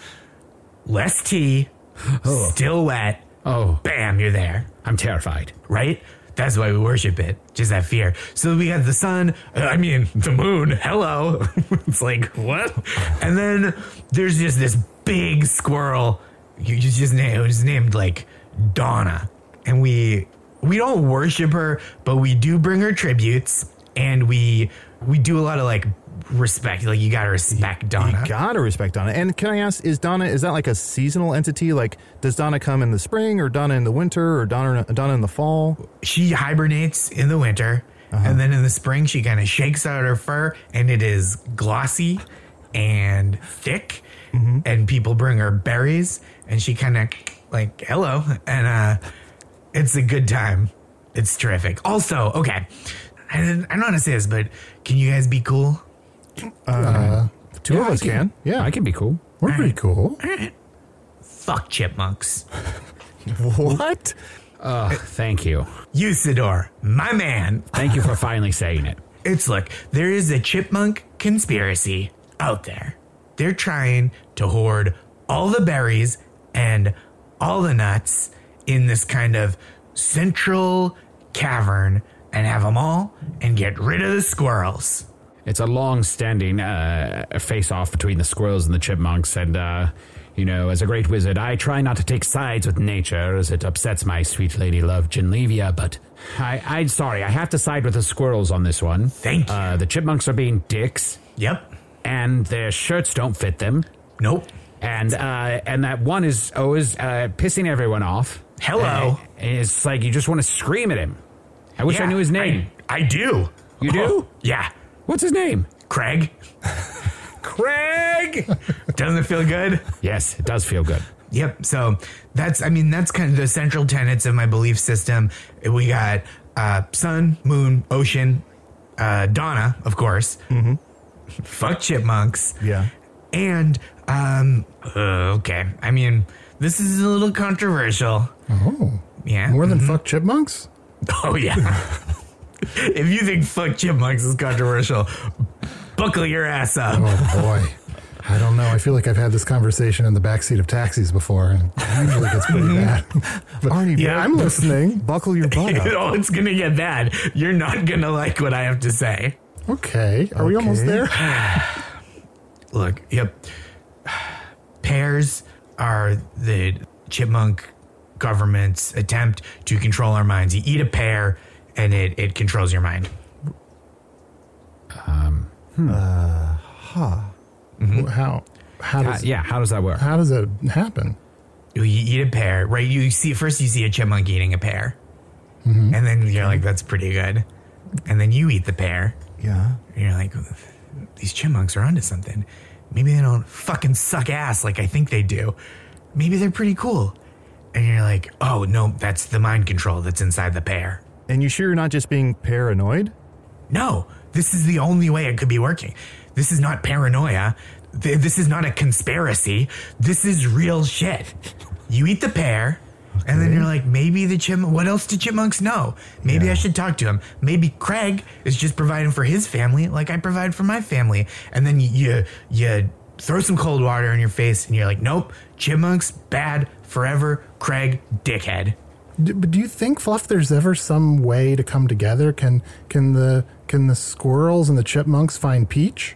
Less tea. Still wet. Oh, Bam, you're there. I'm terrified. Right? That's why we worship it. Just that fear. So we got the sun. The moon. Hello. It's like, what? And then there's just this big squirrel. It was named like Donna. And we don't worship her, but we do bring her tributes. And we do a lot of like respect. Like, you gotta respect Donna. You gotta respect Donna. And can I ask, is that like a seasonal entity? Like, does Donna come in the spring, or Donna in the winter, or Donna in the fall? She hibernates in the winter, and then in the spring she kind of shakes out her fur, and it is glossy and thick, and people bring her berries, and she kind of like, hello, and it's a good time. It's terrific. Also, okay, I don't want to say this, but can you guys be cool? Two of us can. Yeah. I can be cool. We're pretty cool. Fuck chipmunks. What? Thank you. Usador, my man. Thank you for finally saying it. Look, there is a chipmunk conspiracy out there. They're trying to hoard all the berries and all the nuts in this kind of central cavern and have them all and get rid of the squirrels. It's a long-standing face-off between the squirrels and the chipmunks, and, as a great wizard, I try not to take sides with nature, as it upsets my sweet lady love, Genlevia, but I'm sorry, I have to side with the squirrels on this one. Thank you. The chipmunks are being dicks. Yep. And their shirts don't fit them. Nope. And that one is always pissing everyone off. Hello. It's like you just want to scream at him. I wish I knew his name. I do. You do? Yeah. What's his name? Craig. Craig! Doesn't it feel good? Yes, it does feel good. Yep. So that's kind of the central tenets of my belief system. We got sun, moon, ocean, Donna, of course. Mm-hmm. Fuck chipmunks. Yeah. And, okay. This is a little controversial. Oh. Yeah. More than fuck chipmunks? Oh, yeah. If you think fuck chipmunks is controversial, buckle your ass up. Oh, boy. I don't know. I feel like I've had this conversation in the backseat of taxis before, and it usually gets pretty bad. But Arnie, yeah. I'm listening. Buckle your butt up. Oh, it's going to get bad. You're not going to like what I have to say. Okay. Are we almost there? Look, yep. Pears are the chipmunk government's attempt to control our minds. You eat a pear, and it controls your mind. How does how does that work? How does it happen? You eat a pear, right? You see a chipmunk eating a pear, and then you're like, "That's pretty good," and then you eat the pear. Yeah. And you're like, "These chipmunks are onto something. Maybe they don't fucking suck ass like I think they do. Maybe they're pretty cool." And you're like, "Oh no, that's the mind control that's inside the pear." And you sure you're not just being paranoid? No, this is the only way it could be working. This is not paranoia. This is not a conspiracy. This is real shit. You eat the pear, and then you're like, maybe the chipmunk. What else do chipmunks know? Maybe I should talk to him. Maybe Craig is just providing for his family like I provide for my family. And then you throw some cold water in your face, and you're like, nope, chipmunks bad forever. Craig dickhead. But do you think, Fluff, there's ever some way to come together? Can the squirrels and the chipmunks find Peach?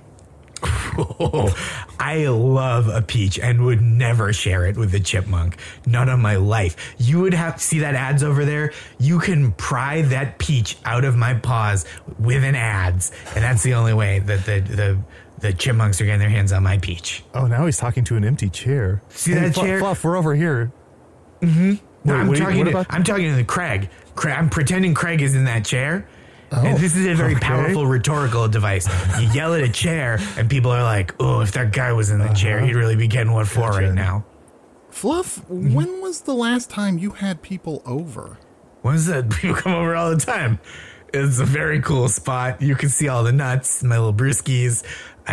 Oh, I love a peach and would never share it with a chipmunk. Not on my life. You would have see that ads over there. You can pry that peach out of my paws with an ads, and that's the only way that the chipmunks are getting their hands on my peach. Oh, now he's talking to an empty chair. See that chair? Fluff, we're over here. Mm-hmm. No, Wait, I'm talking to Craig. I'm pretending Craig is in that chair. Oh, and this is a very powerful rhetorical device. You yell at a chair, and people are like, "Oh, if that guy was in the chair, he'd really be getting what for right now." Fluff, when was the last time you had people over? When is that? People come over all the time. It's a very cool spot. You can see all the nuts, my little brewskis.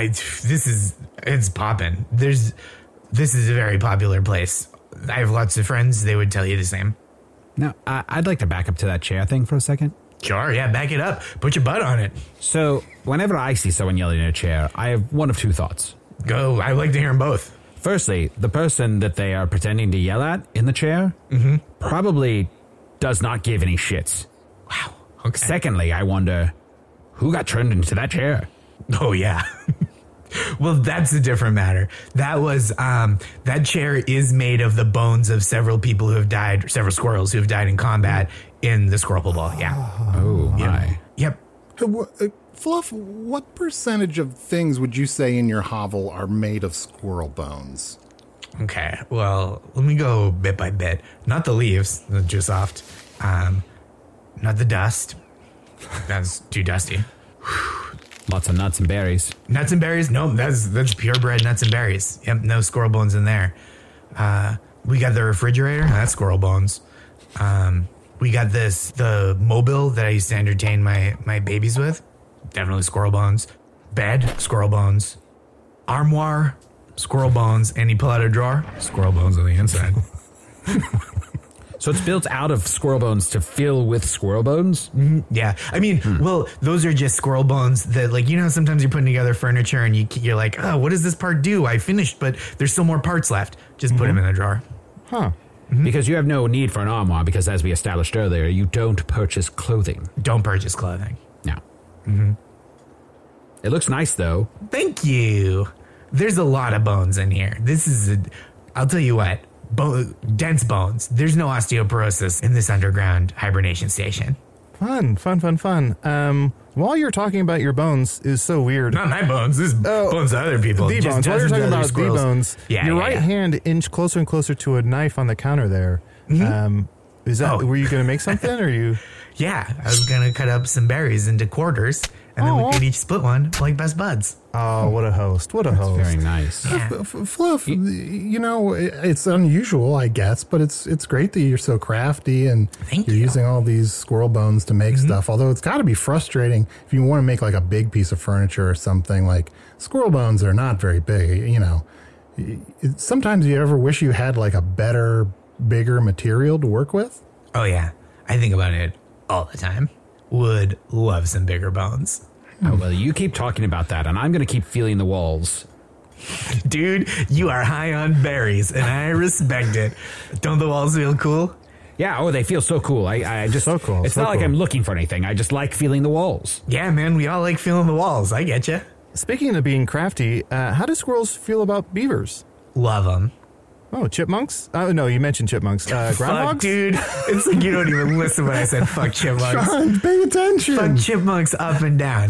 It's popping. This is a very popular place. I have lots of friends. They would tell you the same. Now, I'd like to back up to that chair thing for a second. Sure, yeah, back it up. Put your butt on it. So, whenever I see someone yelling in a chair, I have one of two thoughts. Go. I like to hear them both. Firstly, the person that they are pretending to yell at in the chair probably does not give any shits. Wow. Okay. Secondly, I wonder who got turned into that chair. Oh, yeah. Well, that's a different matter. That was, that chair is made of the bones of several people who have died, several squirrels who have died in combat in the Squirrel Ball. Yeah. Oh, my. Yep. Fluff, what percentage of things would you say in your hovel are made of squirrel bones? Okay, well, let me go bit by bit. Not the leaves, they're too soft. Not the dust. That's too dusty. Lots of nuts and berries. Nuts and berries? No, that's purebred nuts and berries. Yep, no squirrel bones in there. We got the refrigerator. That's squirrel bones. We got the mobile that I used to entertain my babies with. Definitely squirrel bones. Bed, squirrel bones. Armoire, squirrel bones. And you pull out a drawer, squirrel bones on the inside. So it's built out of squirrel bones to fill with squirrel bones? Mm-hmm. Yeah. I mean, well, those are just squirrel bones that, like, you know, sometimes you're putting together furniture and you're like, oh, what does this part do? I finished, but there's still more parts left. Just put them in the drawer. Huh. Mm-hmm. Because you have no need for an armoire because, as we established earlier, you don't purchase clothing. Don't purchase clothing. No. Mm-hmm. It looks nice, though. Thank you. There's a lot of bones in here. I'll tell you what. Dense bones. There's no osteoporosis in this underground hibernation station. Fun. While you're talking about your bones is so weird. Not my bones. This is bones of other people. The bones. While you're talking about the bones, your right hand inched closer and closer to a knife on the counter there. Mm-hmm. Were you going to make something or you? Yeah, I was going to cut up some berries into quarters and then we could each split one like best buds. Oh, what a host. What a host. Very nice. Yeah. Fluff, you know, it's unusual, I guess, but it's great that you're so crafty and you're using all these squirrel bones to make stuff. Although it's got to be frustrating if you want to make like a big piece of furniture or something. Like squirrel bones are not very big, you know. Sometimes you ever wish you had like a better, bigger material to work with? Oh, yeah. I think about it all the time. Would love some bigger bones. Oh, well, you keep talking about that, and I'm going to keep feeling the walls. Dude, you are high on berries, and I respect it. Don't the walls feel cool? Yeah, they feel so cool. I just so cool. It's so not cool. like I'm looking for anything. I just like feeling the walls. Yeah, man, we all like feeling the walls. I get you. Speaking of being crafty, how do squirrels feel about beavers? Love them. Oh, chipmunks? No, you mentioned chipmunks. Groundhogs? Fuck, dude. It's like you don't even listen when I said fuck chipmunks. Sean, pay attention. Fuck chipmunks up and down.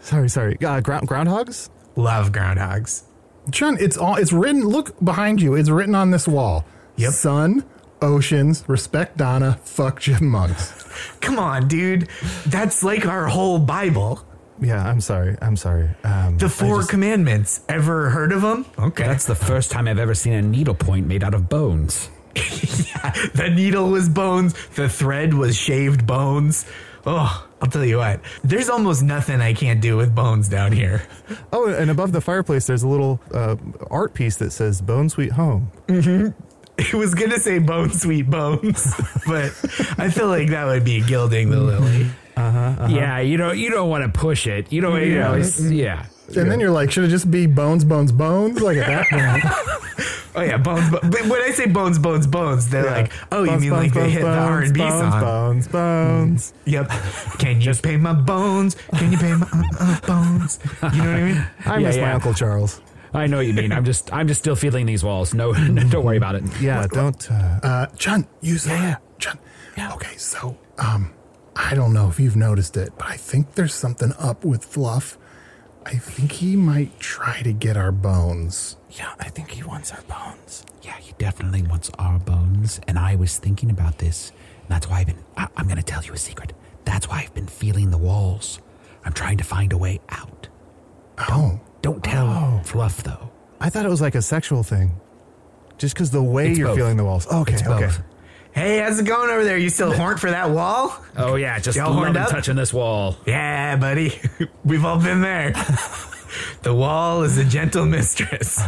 Sorry. Groundhogs? Love groundhogs. John, it's written. Look behind you. It's written on this wall. Yep. Sun, oceans, respect Donna, fuck chipmunks. Come on, dude. That's like our whole Bible. Yeah, I'm sorry. The Four Commandments. Ever heard of them? Okay. That's the first time I've ever seen a needlepoint made out of bones. Yeah, the needle was bones. The thread was shaved bones. Oh, I'll tell you what. There's almost nothing I can't do with bones down here. Oh, and above the fireplace, there's a little art piece that says "Bone Sweet Home." Mm-hmm. It was gonna say "Bone Sweet Bones," but I feel like that would be gilding the lily. Yeah, you don't want to push it. You know, yeah. And then you're like, should it just be bones, bones, bones? Like at that point. Oh yeah, bones. But when I say bones, bones, bones, they're like, oh, bones, you mean bones, like they bones, hit the R&B song? Bones. Yep. Can you pay my bones? Can you pay my bones? You know what I mean? I miss my Uncle Charles. I know what you mean. I'm just still feeling these walls. No, don't worry about it. Yeah, don't. John, John. Yeah. Okay, so I don't know if you've noticed it, but I think there's something up with Fluff. I think he might try to get our bones. Yeah, I think he wants our bones. Yeah, he definitely wants our bones. And I was thinking about this. And that's why I'm going to tell you a secret. That's why I've been feeling the walls. I'm trying to find a way out. Don't tell Fluff, though. I thought it was like a sexual thing. Just because the way It's you're both. feeling the walls. Okay, It's okay. both. Hey, how's it going over there? You still horned for that wall? Oh yeah, just Y'all horned loving up? touching this wall. Yeah, buddy. We've all been there. The wall is a gentle mistress.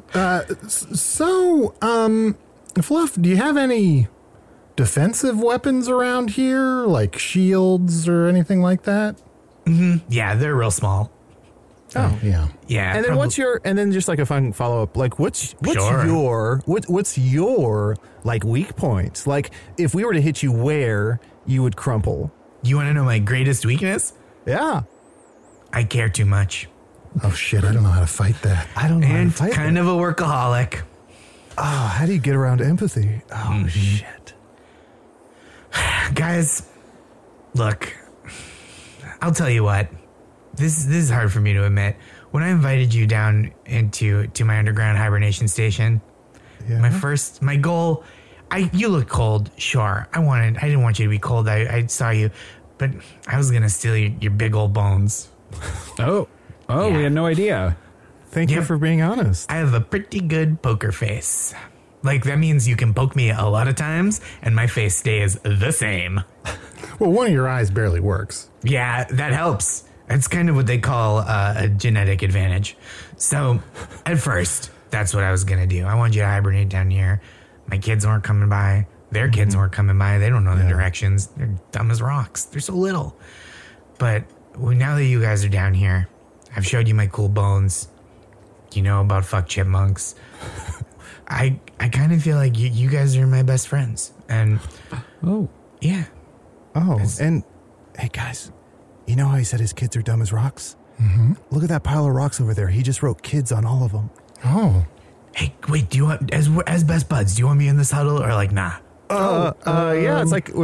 So, Fluff, do you have any defensive weapons around here? Like shields or anything like that? Mm-hmm. Yeah, they're real small. Oh, yeah. Yeah. And then then just like a fun follow up, like what's Sure. your like weak points? Like if we were to hit you where you would crumple. You want to know my greatest weakness? Yeah. I care too much. Oh shit, I don't know how to fight that. I don't know how to And fight kind that. of a workaholic. Oh, how do you get around empathy? Oh shit. Guys, look, I'll tell you what. This is hard for me to admit. When I invited you down to my underground hibernation station, my goal, you look cold, sure. I didn't want you to be cold. I saw you, but I was gonna steal your big old bones. Oh, Yeah. we had no idea. Thank you for being honest. I have a pretty good poker face. Like, that means you can poke me a lot of times, and my face stays the same. Well, one of your eyes barely works. Yeah, that helps. It's kind of what they call a genetic advantage. So, at first, that's what I was going to do. I wanted you to hibernate down here. My kids weren't coming by. Their kids weren't coming by. They don't know the directions. They're dumb as rocks. They're so little. But now that you guys are down here, I've showed you my cool bones. You know about fuck chipmunks. I kind of feel like you guys are my best friends. And, yeah. Oh, and hey guys, you know how he said his kids are dumb as rocks? Mm-hmm. Look at that pile of rocks over there. He just wrote kids on all of them. Oh. Hey, wait, do you want, as best buds, do you want me in this huddle or like, nah? Yeah, it's like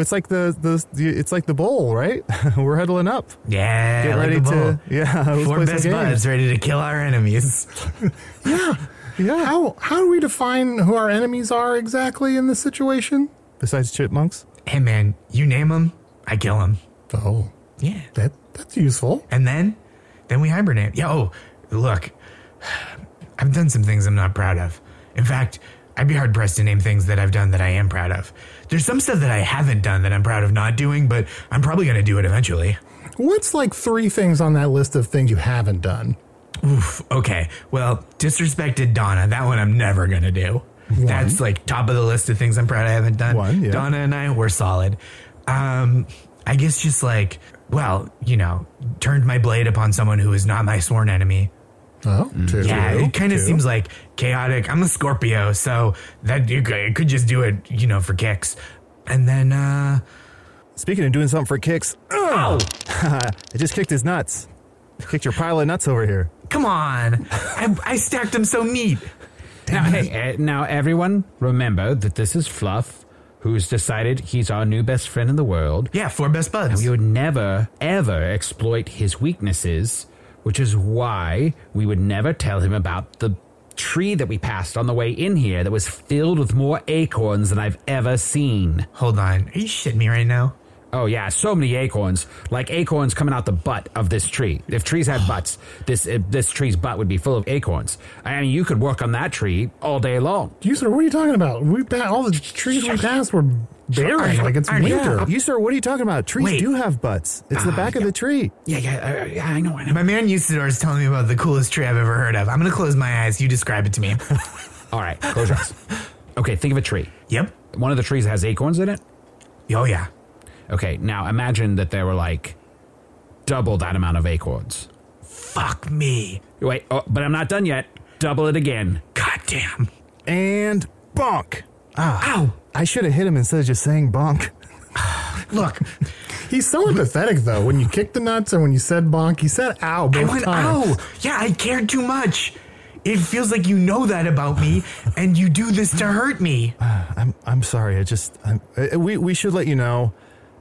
the bowl, right? We're huddling up. Yeah, Get like ready a bull. to let's Four play some best games. buds ready to kill our enemies. Yeah. How do we define who our enemies are exactly in this situation? Besides chipmunks? Hey man, you name them, I kill them. Oh. Yeah. That's useful. And then we hibernate. Yeah, oh, look, I've done some things I'm not proud of. In fact, I'd be hard pressed to name things that I've done that I am proud of. There's some stuff that I haven't done that I'm proud of not doing, but I'm probably going to do it eventually. What's like 3 things on that list of things you haven't done? Oof, okay. Well, disrespected Donna. That one I'm never going to do. That's like top of the list of things I'm proud I haven't done. One, yeah. Donna and I, we're solid. I guess just like, well, turned my blade upon someone who is not my sworn enemy. Oh, 2. Yeah, it kind of 2. seems like chaotic. I'm a Scorpio, so that you could just do it, for kicks. And then, Speaking of doing something for kicks, ow! I just kicked his nuts. Kicked your pile of nuts over here. Come on. I stacked them so neat. Now everyone, remember that this is Fluff, who's decided he's our new best friend in the world. Yeah, 4 best buds. And we would never, ever exploit his weaknesses which is why we would never tell him about the tree that we passed on the way in here that was filled with more acorns than I've ever seen. Hold on. Are you shitting me right now? Oh, yeah, so many acorns. Like acorns coming out the butt of this tree. If trees had butts, this tree's butt would be full of acorns. I mean, you could work on that tree all day long. User, what are you talking about? All the trees we passed were barren, like it's winter. Yeah, User, what are you talking about? Trees do have butts. It's the back of the tree. Yeah, I know. My man Usador is telling me about the coolest tree I've ever heard of. I'm going to close my eyes. You describe it to me. All right, close your eyes. Okay, think of a tree. Yep. One of the trees has acorns in it? Oh, yeah. Okay, now imagine that there were like double that amount of acorns. Fuck me. Wait, but I'm not done yet. Double it again. God damn. And bonk. Ow. I should have hit him instead of just saying bonk. Look. He's so empathetic, though. When you kicked the nuts and when you said bonk, he said ow both I went times. ow. Yeah, I cared too much. It feels like you know that about me, and you do this to hurt me. I'm sorry. We should let you know.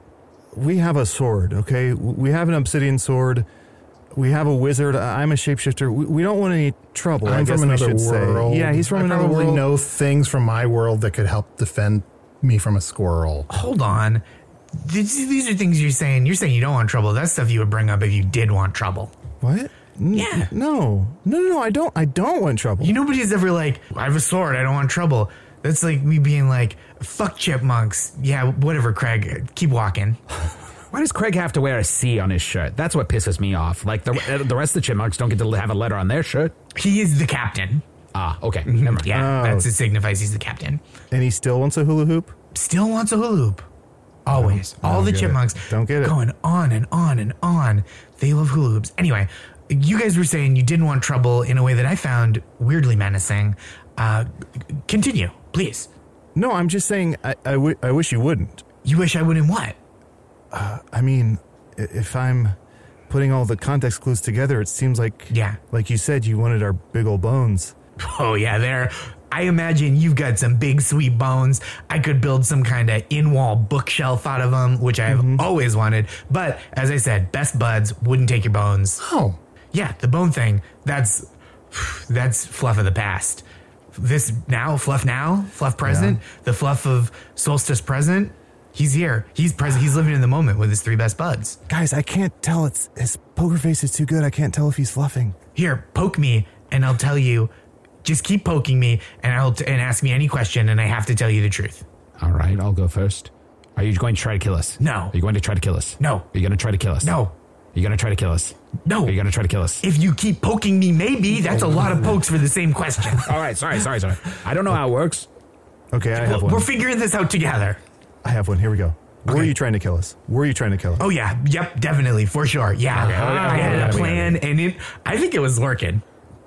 We have a sword, okay? We have an obsidian sword. We have a wizard. I'm a shapeshifter. We don't want any trouble. I'm from another world. Yeah, he's from another world. I probably know things from my world that could help defend me from a squirrel. Hold on. These are things you're saying. You're saying you don't want trouble. That's stuff you would bring up if you did want trouble. What? Yeah. No, I don't want trouble. Nobody's ever like, I have a sword. I don't want trouble. That's like me being like, fuck chipmunks. Yeah, whatever, Craig. Keep walking. Why does Craig have to wear a C on his shirt? That's what pisses me off. Like, the rest of the chipmunks don't get to have a letter on their shirt. He is the captain. Ah, okay. Never mind. Yeah, it signifies he's the captain. And he still wants a hula hoop? Still wants a hula hoop. Always. All the chipmunks. Don't get it. Going on and on and on. They love hula hoops. Anyway, you guys were saying you didn't want trouble in a way that I found weirdly menacing. Continue, please. No, I'm just saying I wish you wouldn't. You wish I wouldn't what? I mean, if I'm putting all the context clues together, it seems like, like you said, you wanted our big old bones. Oh, yeah, I imagine you've got some big, sweet bones. I could build some kind of in-wall bookshelf out of them, which I've always wanted. But, as I said, best buds wouldn't take your bones. Oh. Yeah, the bone thing, that's fluff of the past. Fluff present, the fluff of solstice present. He's here. He's present. He's living in the moment with his 3 best buds. Guys, I can't tell. His poker face is too good. I can't tell if he's fluffing. Here, poke me, and I'll tell you. Just keep poking me, and ask me any question, and I have to tell you the truth. All right, I'll go first. Are you going to try to kill us? No. Are you going to try to kill us? No. Are you going to try to kill us? No. Are you going to try to kill us? No. Are you going to try to kill us? If you keep poking me, maybe. That's a lot of pokes for the same question. All right, sorry. I don't know how it works. Okay, I have one. We're figuring this out together. I have one. Here we go. Okay. Were you trying to kill us? Oh, yeah. Yep, definitely. For sure. Yeah. I had a plan, and I think it was working.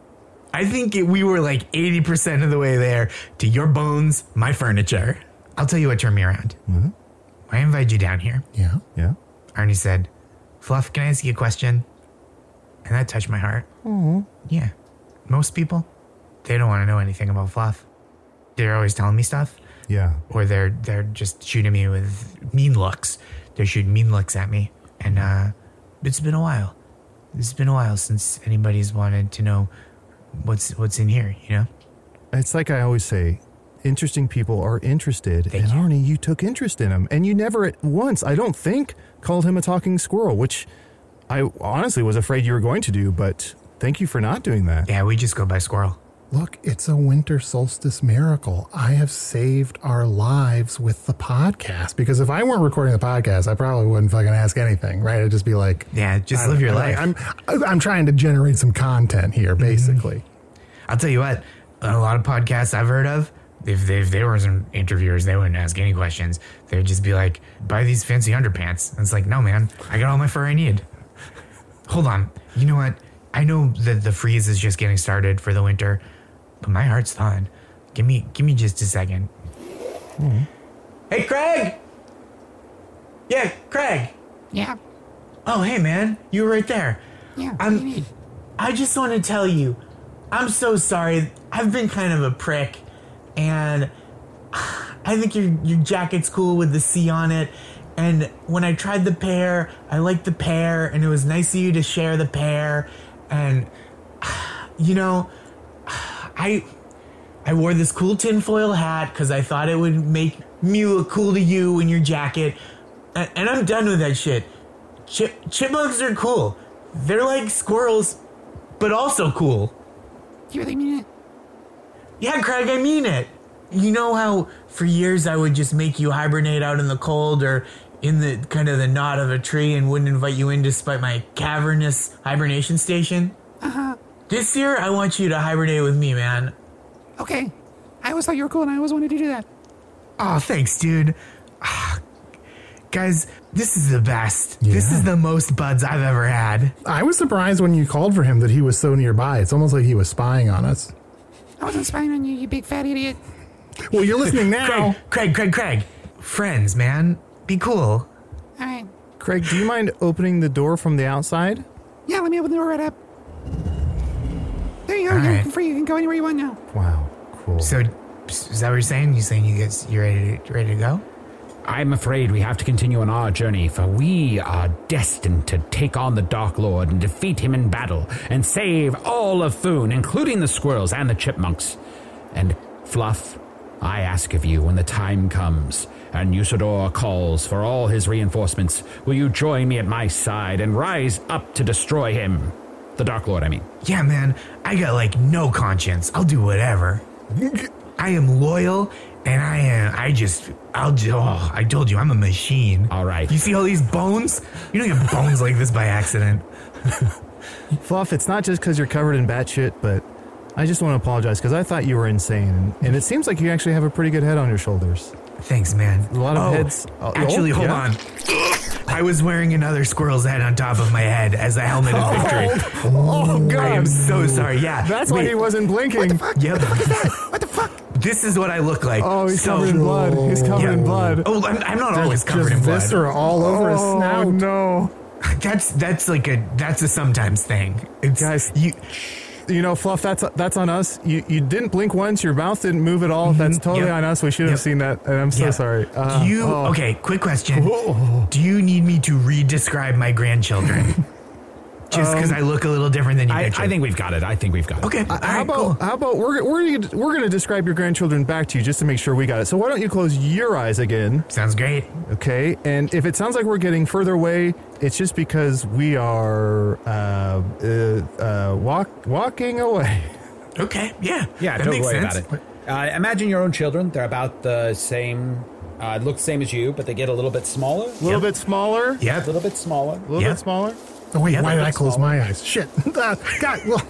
I think we were like 80% of the way there to your bones, my furniture. I'll tell you what turned me around. Mm-hmm. I invited you down here. Yeah. Arnie said, Fluff, can I ask you a question? And that touched my heart. Mm-hmm. Yeah. Most people, they don't want to know anything about Fluff. They're always telling me stuff. Yeah. Or they're just shooting me with mean looks. They're shooting mean looks at me. And it's been a while. It's been a while since anybody's wanted to know what's in here, you know? It's like I always say, interesting people are interested. Thank you. Arnie, you took interest in him. And you never at once, I don't think, called him a talking squirrel, which I honestly was afraid you were going to do, but thank you for not doing that. Yeah, we just go by squirrel. Look, it's a winter solstice miracle. I have saved our lives with the podcast, because if I weren't recording the podcast, I probably wouldn't fucking ask anything, right? I'd just be like, yeah, just live your life. I'm trying to generate some content here, basically. Mm-hmm. I'll tell you what, a lot of podcasts I've heard of, if they were some interviewers, they wouldn't ask any questions. They'd just be like, buy these fancy underpants. And it's like, no, man, I got all my fur I need. Hold on. You know what? I know that the freeze is just getting started for the winter, but my heart's thawing. Give me just a second. Mm-hmm. Hey, Craig! Yeah, Craig! Yeah. Oh, hey, man. You were right there. Yeah, I just want to tell you, I'm so sorry. I've been kind of a prick, and I think your jacket's cool with the C on it, and when I tried the pear, I liked the pear, and it was nice of you to share the pear, And, you know, I wore this cool tinfoil hat because I thought it would make me look cool to you in your jacket. And I'm done with that shit. Chipmunks are cool. They're like squirrels, but also cool. You really mean it? Yeah, Craig, I mean it. You know how for years I would just make you hibernate out in the cold or in the kind of the knot of a tree and wouldn't invite you in despite my cavernous hibernation station? Uh-huh. This year, I want you to hibernate with me, man. Okay. I always thought you were cool and I always wanted to do that. Oh, thanks, dude. Guys, this is the best. Yeah. This is the most buds I've ever had. I was surprised when you called for him that he was so nearby. It's almost like he was spying on us. I wasn't spying on you, you big fat idiot. Well, you're listening now. Craig. Friends, man. Be cool. All right. Craig, do you mind opening the door from the outside? Yeah, let me open the door right up. There you go. All You're right. free. You can go anywhere you want now. Wow, cool. So, is that what you're saying? You're ready to go? I'm afraid we have to continue on our journey, for we are destined to take on the Dark Lord and defeat him in battle and save all of Foon, including the squirrels and the chipmunks. And Fluff, I ask of you, when the time comes and Usador calls for all his reinforcements, will you join me at my side and rise up to destroy him? The Dark Lord, I mean. Yeah, man. I got, no conscience. I'll do whatever. I am loyal, and I told you, I'm a machine. All right. You see all these bones? You don't get bones like this by accident. Fluff, it's not just because you're covered in bat shit, but I just want to apologize because I thought you were insane. And it seems like you actually have a pretty good head on your shoulders. Thanks, man. A lot of heads. Actually, hold on. I was wearing another squirrel's head on top of my head as a helmet of victory. Oh, God. I am so sorry. Yeah. That's why he wasn't blinking. What the fuck? Yep. What the fuck is that? What the fuck? This is what I look like. Oh, he's covered in blood. He's covered in blood. Oh, I'm not always covered Just in blood. viscera all over his snout. Oh, no. That's a sometimes thing. It's, Guys, you know, Fluff, that's on us. You didn't blink once. Your mouth didn't move at all. That's totally on us. We should have seen that. And I'm so sorry. Okay, quick question. Do you need me to re-describe my grandchildren? Just because I look a little different than you. I think we've got it. Okay. How about we're going to describe your grandchildren back to you just to make sure we got it. So why don't you close your eyes again? Sounds great. Okay. And if it sounds like we're getting further away, it's just because we are walking away. Okay. Yeah. Yeah, that don't makes worry sense. about it. Imagine your own children. They're about the same, look the same as you, but they get a little bit smaller. A little bit smaller. Yeah. A little bit smaller. A little bit smaller. Oh, wait, Yeah, why did I that's close small. my eyes? Shit. God, well.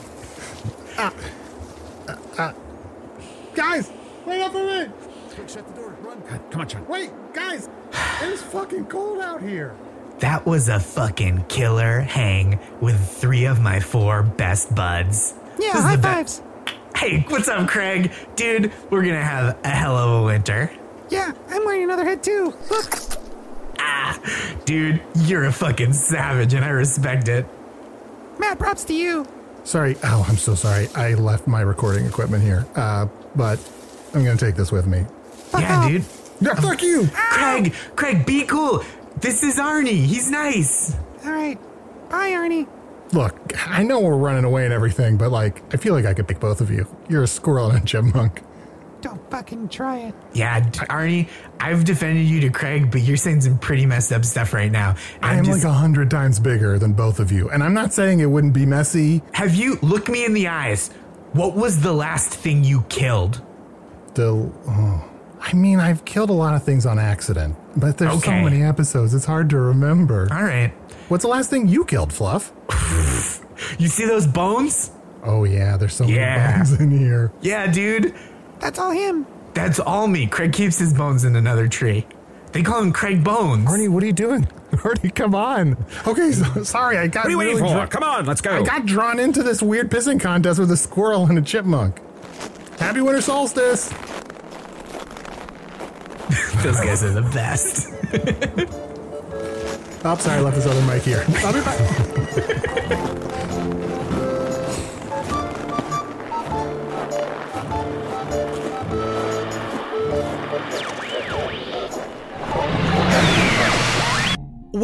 Guys, wait up for me. Quick, shut the door. Run. Come on, John. Wait, guys. It's fucking cold out here. That was a fucking killer hang with 3 of my 4 best buds. Yeah, This is high the fives. Hey, what's up, Craig? Dude, we're gonna have a hell of a winter. Yeah, I'm wearing another head too. Look. Dude, you're a fucking savage, and I respect it. Matt, props to you. Sorry. Oh, I'm so sorry. I left my recording equipment here. But I'm going to take this with me. Yeah, dude. No, fuck you. Craig, be cool. This is Arnie. He's nice. All right. Bye, Arnie. Look, I know we're running away and everything, but, I feel like I could pick both of you. You're a squirrel and a chipmunk. Don't fucking try it. Yeah, Arnie, I've defended you to Craig, but you're saying some pretty messed up stuff right now. And I am 100 times bigger than both of you. And I'm not saying it wouldn't be messy. Have you, look me in the eyes. What was the last thing you killed? I've killed a lot of things on accident, but there's so many episodes, it's hard to remember. All right. What's the last thing you killed, Fluff? You see those bones? Oh, yeah, there's so many bones in here. Yeah, dude. That's all him. That's all me. Craig keeps his bones in another tree. They call him Craig Bones. Arnie, what are you doing? Arnie, come on. Okay, sorry, I got What are you waiting really for? Come on, let's go. I got drawn into this weird pissing contest with a squirrel and a chipmunk. Happy winter solstice. Those guys are the best. Oh, sorry, I left this other mic here. I'll be back.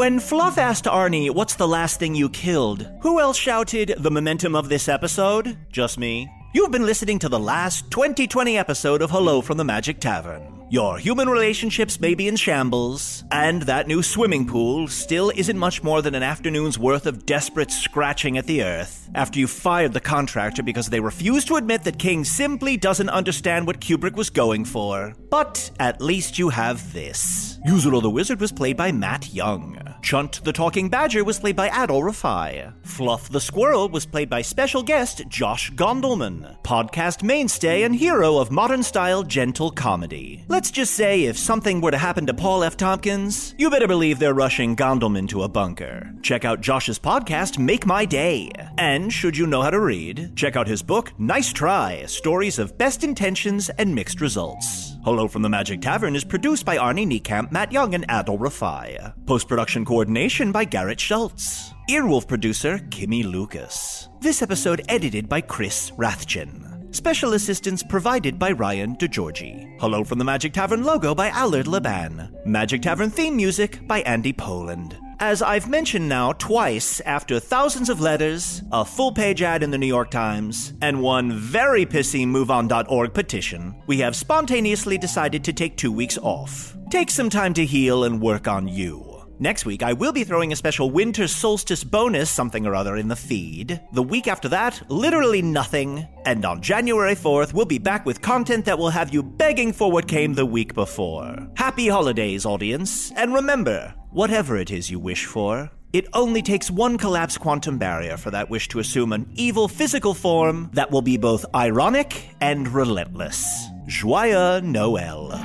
When Fluff asked Arnie, what's the last thing you killed, who else shouted the momentum of this episode? Just me. You've been listening to the last 2020 episode of Hello from the Magic Tavern. Your human relationships may be in shambles, and that new swimming pool still isn't much more than an afternoon's worth of desperate scratching at the earth after you fired the contractor because they refused to admit that King simply doesn't understand what Kubrick was going for. But at least you have this. Yuzuru the Wizard was played by Matt Young. Chunt the Talking Badger was played by Adol Rafai. Fluff the Squirrel was played by special guest Josh Gondelman, podcast mainstay and hero of modern-style gentle comedy. Let's just say if something were to happen to Paul F. Tompkins, you better believe they're rushing Gondelman to a bunker. Check out Josh's podcast, Make My Day. And should you know how to read, check out his book, Nice Try, Stories of Best Intentions and Mixed Results. Hello from the Magic Tavern is produced by Arnie Niekamp, Matt Young, and Adol Rafai. Post-production coordination by Garrett Schultz. Earwolf producer, Kimmy Lucas. This episode edited by Chris Rathjen. Special assistance provided by Ryan DeGiorgi. Hello from the Magic Tavern logo by Allard Laban. Magic Tavern theme music by Andy Poland. As I've mentioned now twice, after thousands of letters, a full-page ad in the New York Times, and one very pissy MoveOn.org petition, we have spontaneously decided to take 2 weeks off. Take some time to heal and work on you. Next week, I will be throwing a special winter solstice bonus something or other in the feed. The week after that, literally nothing. And on January 4th, we'll be back with content that will have you begging for what came the week before. Happy holidays, audience. And remember, whatever it is you wish for, it only takes one collapsed quantum barrier for that wish to assume an evil physical form that will be both ironic and relentless. Joyeux Noël.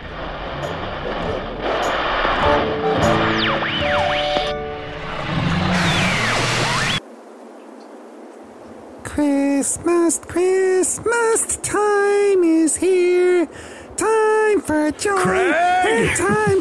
Christmas, Christmas time is here. Time for joy. Craig! Time.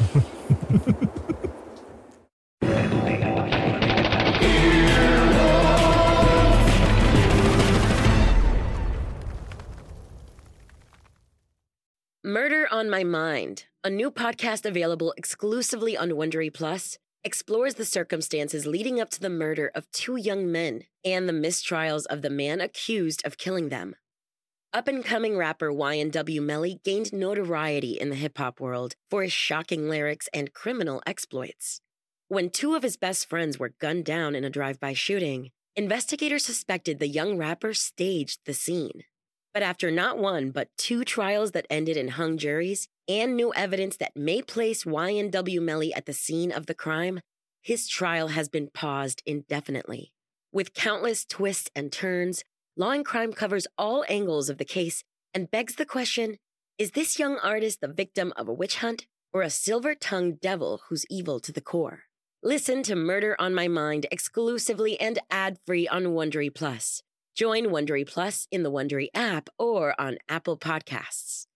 Murder on My Mind, a new podcast available exclusively on Wondery Plus, explores the circumstances leading up to the murder of 2 young men and the mistrials of the man accused of killing them. Up-and-coming rapper YNW Melly gained notoriety in the hip-hop world for his shocking lyrics and criminal exploits. When 2 of his best friends were gunned down in a drive-by shooting, investigators suspected the young rapper staged the scene. But after not 1 but 2 trials that ended in hung juries and new evidence that may place YNW Melly at the scene of the crime, his trial has been paused indefinitely. With countless twists and turns, Law and Crime covers all angles of the case and begs the question, is this young artist the victim of a witch hunt or a silver-tongued devil who's evil to the core? Listen to Murder on My Mind exclusively and ad-free on Wondery Plus. Join Wondery Plus in the Wondery app or on Apple Podcasts.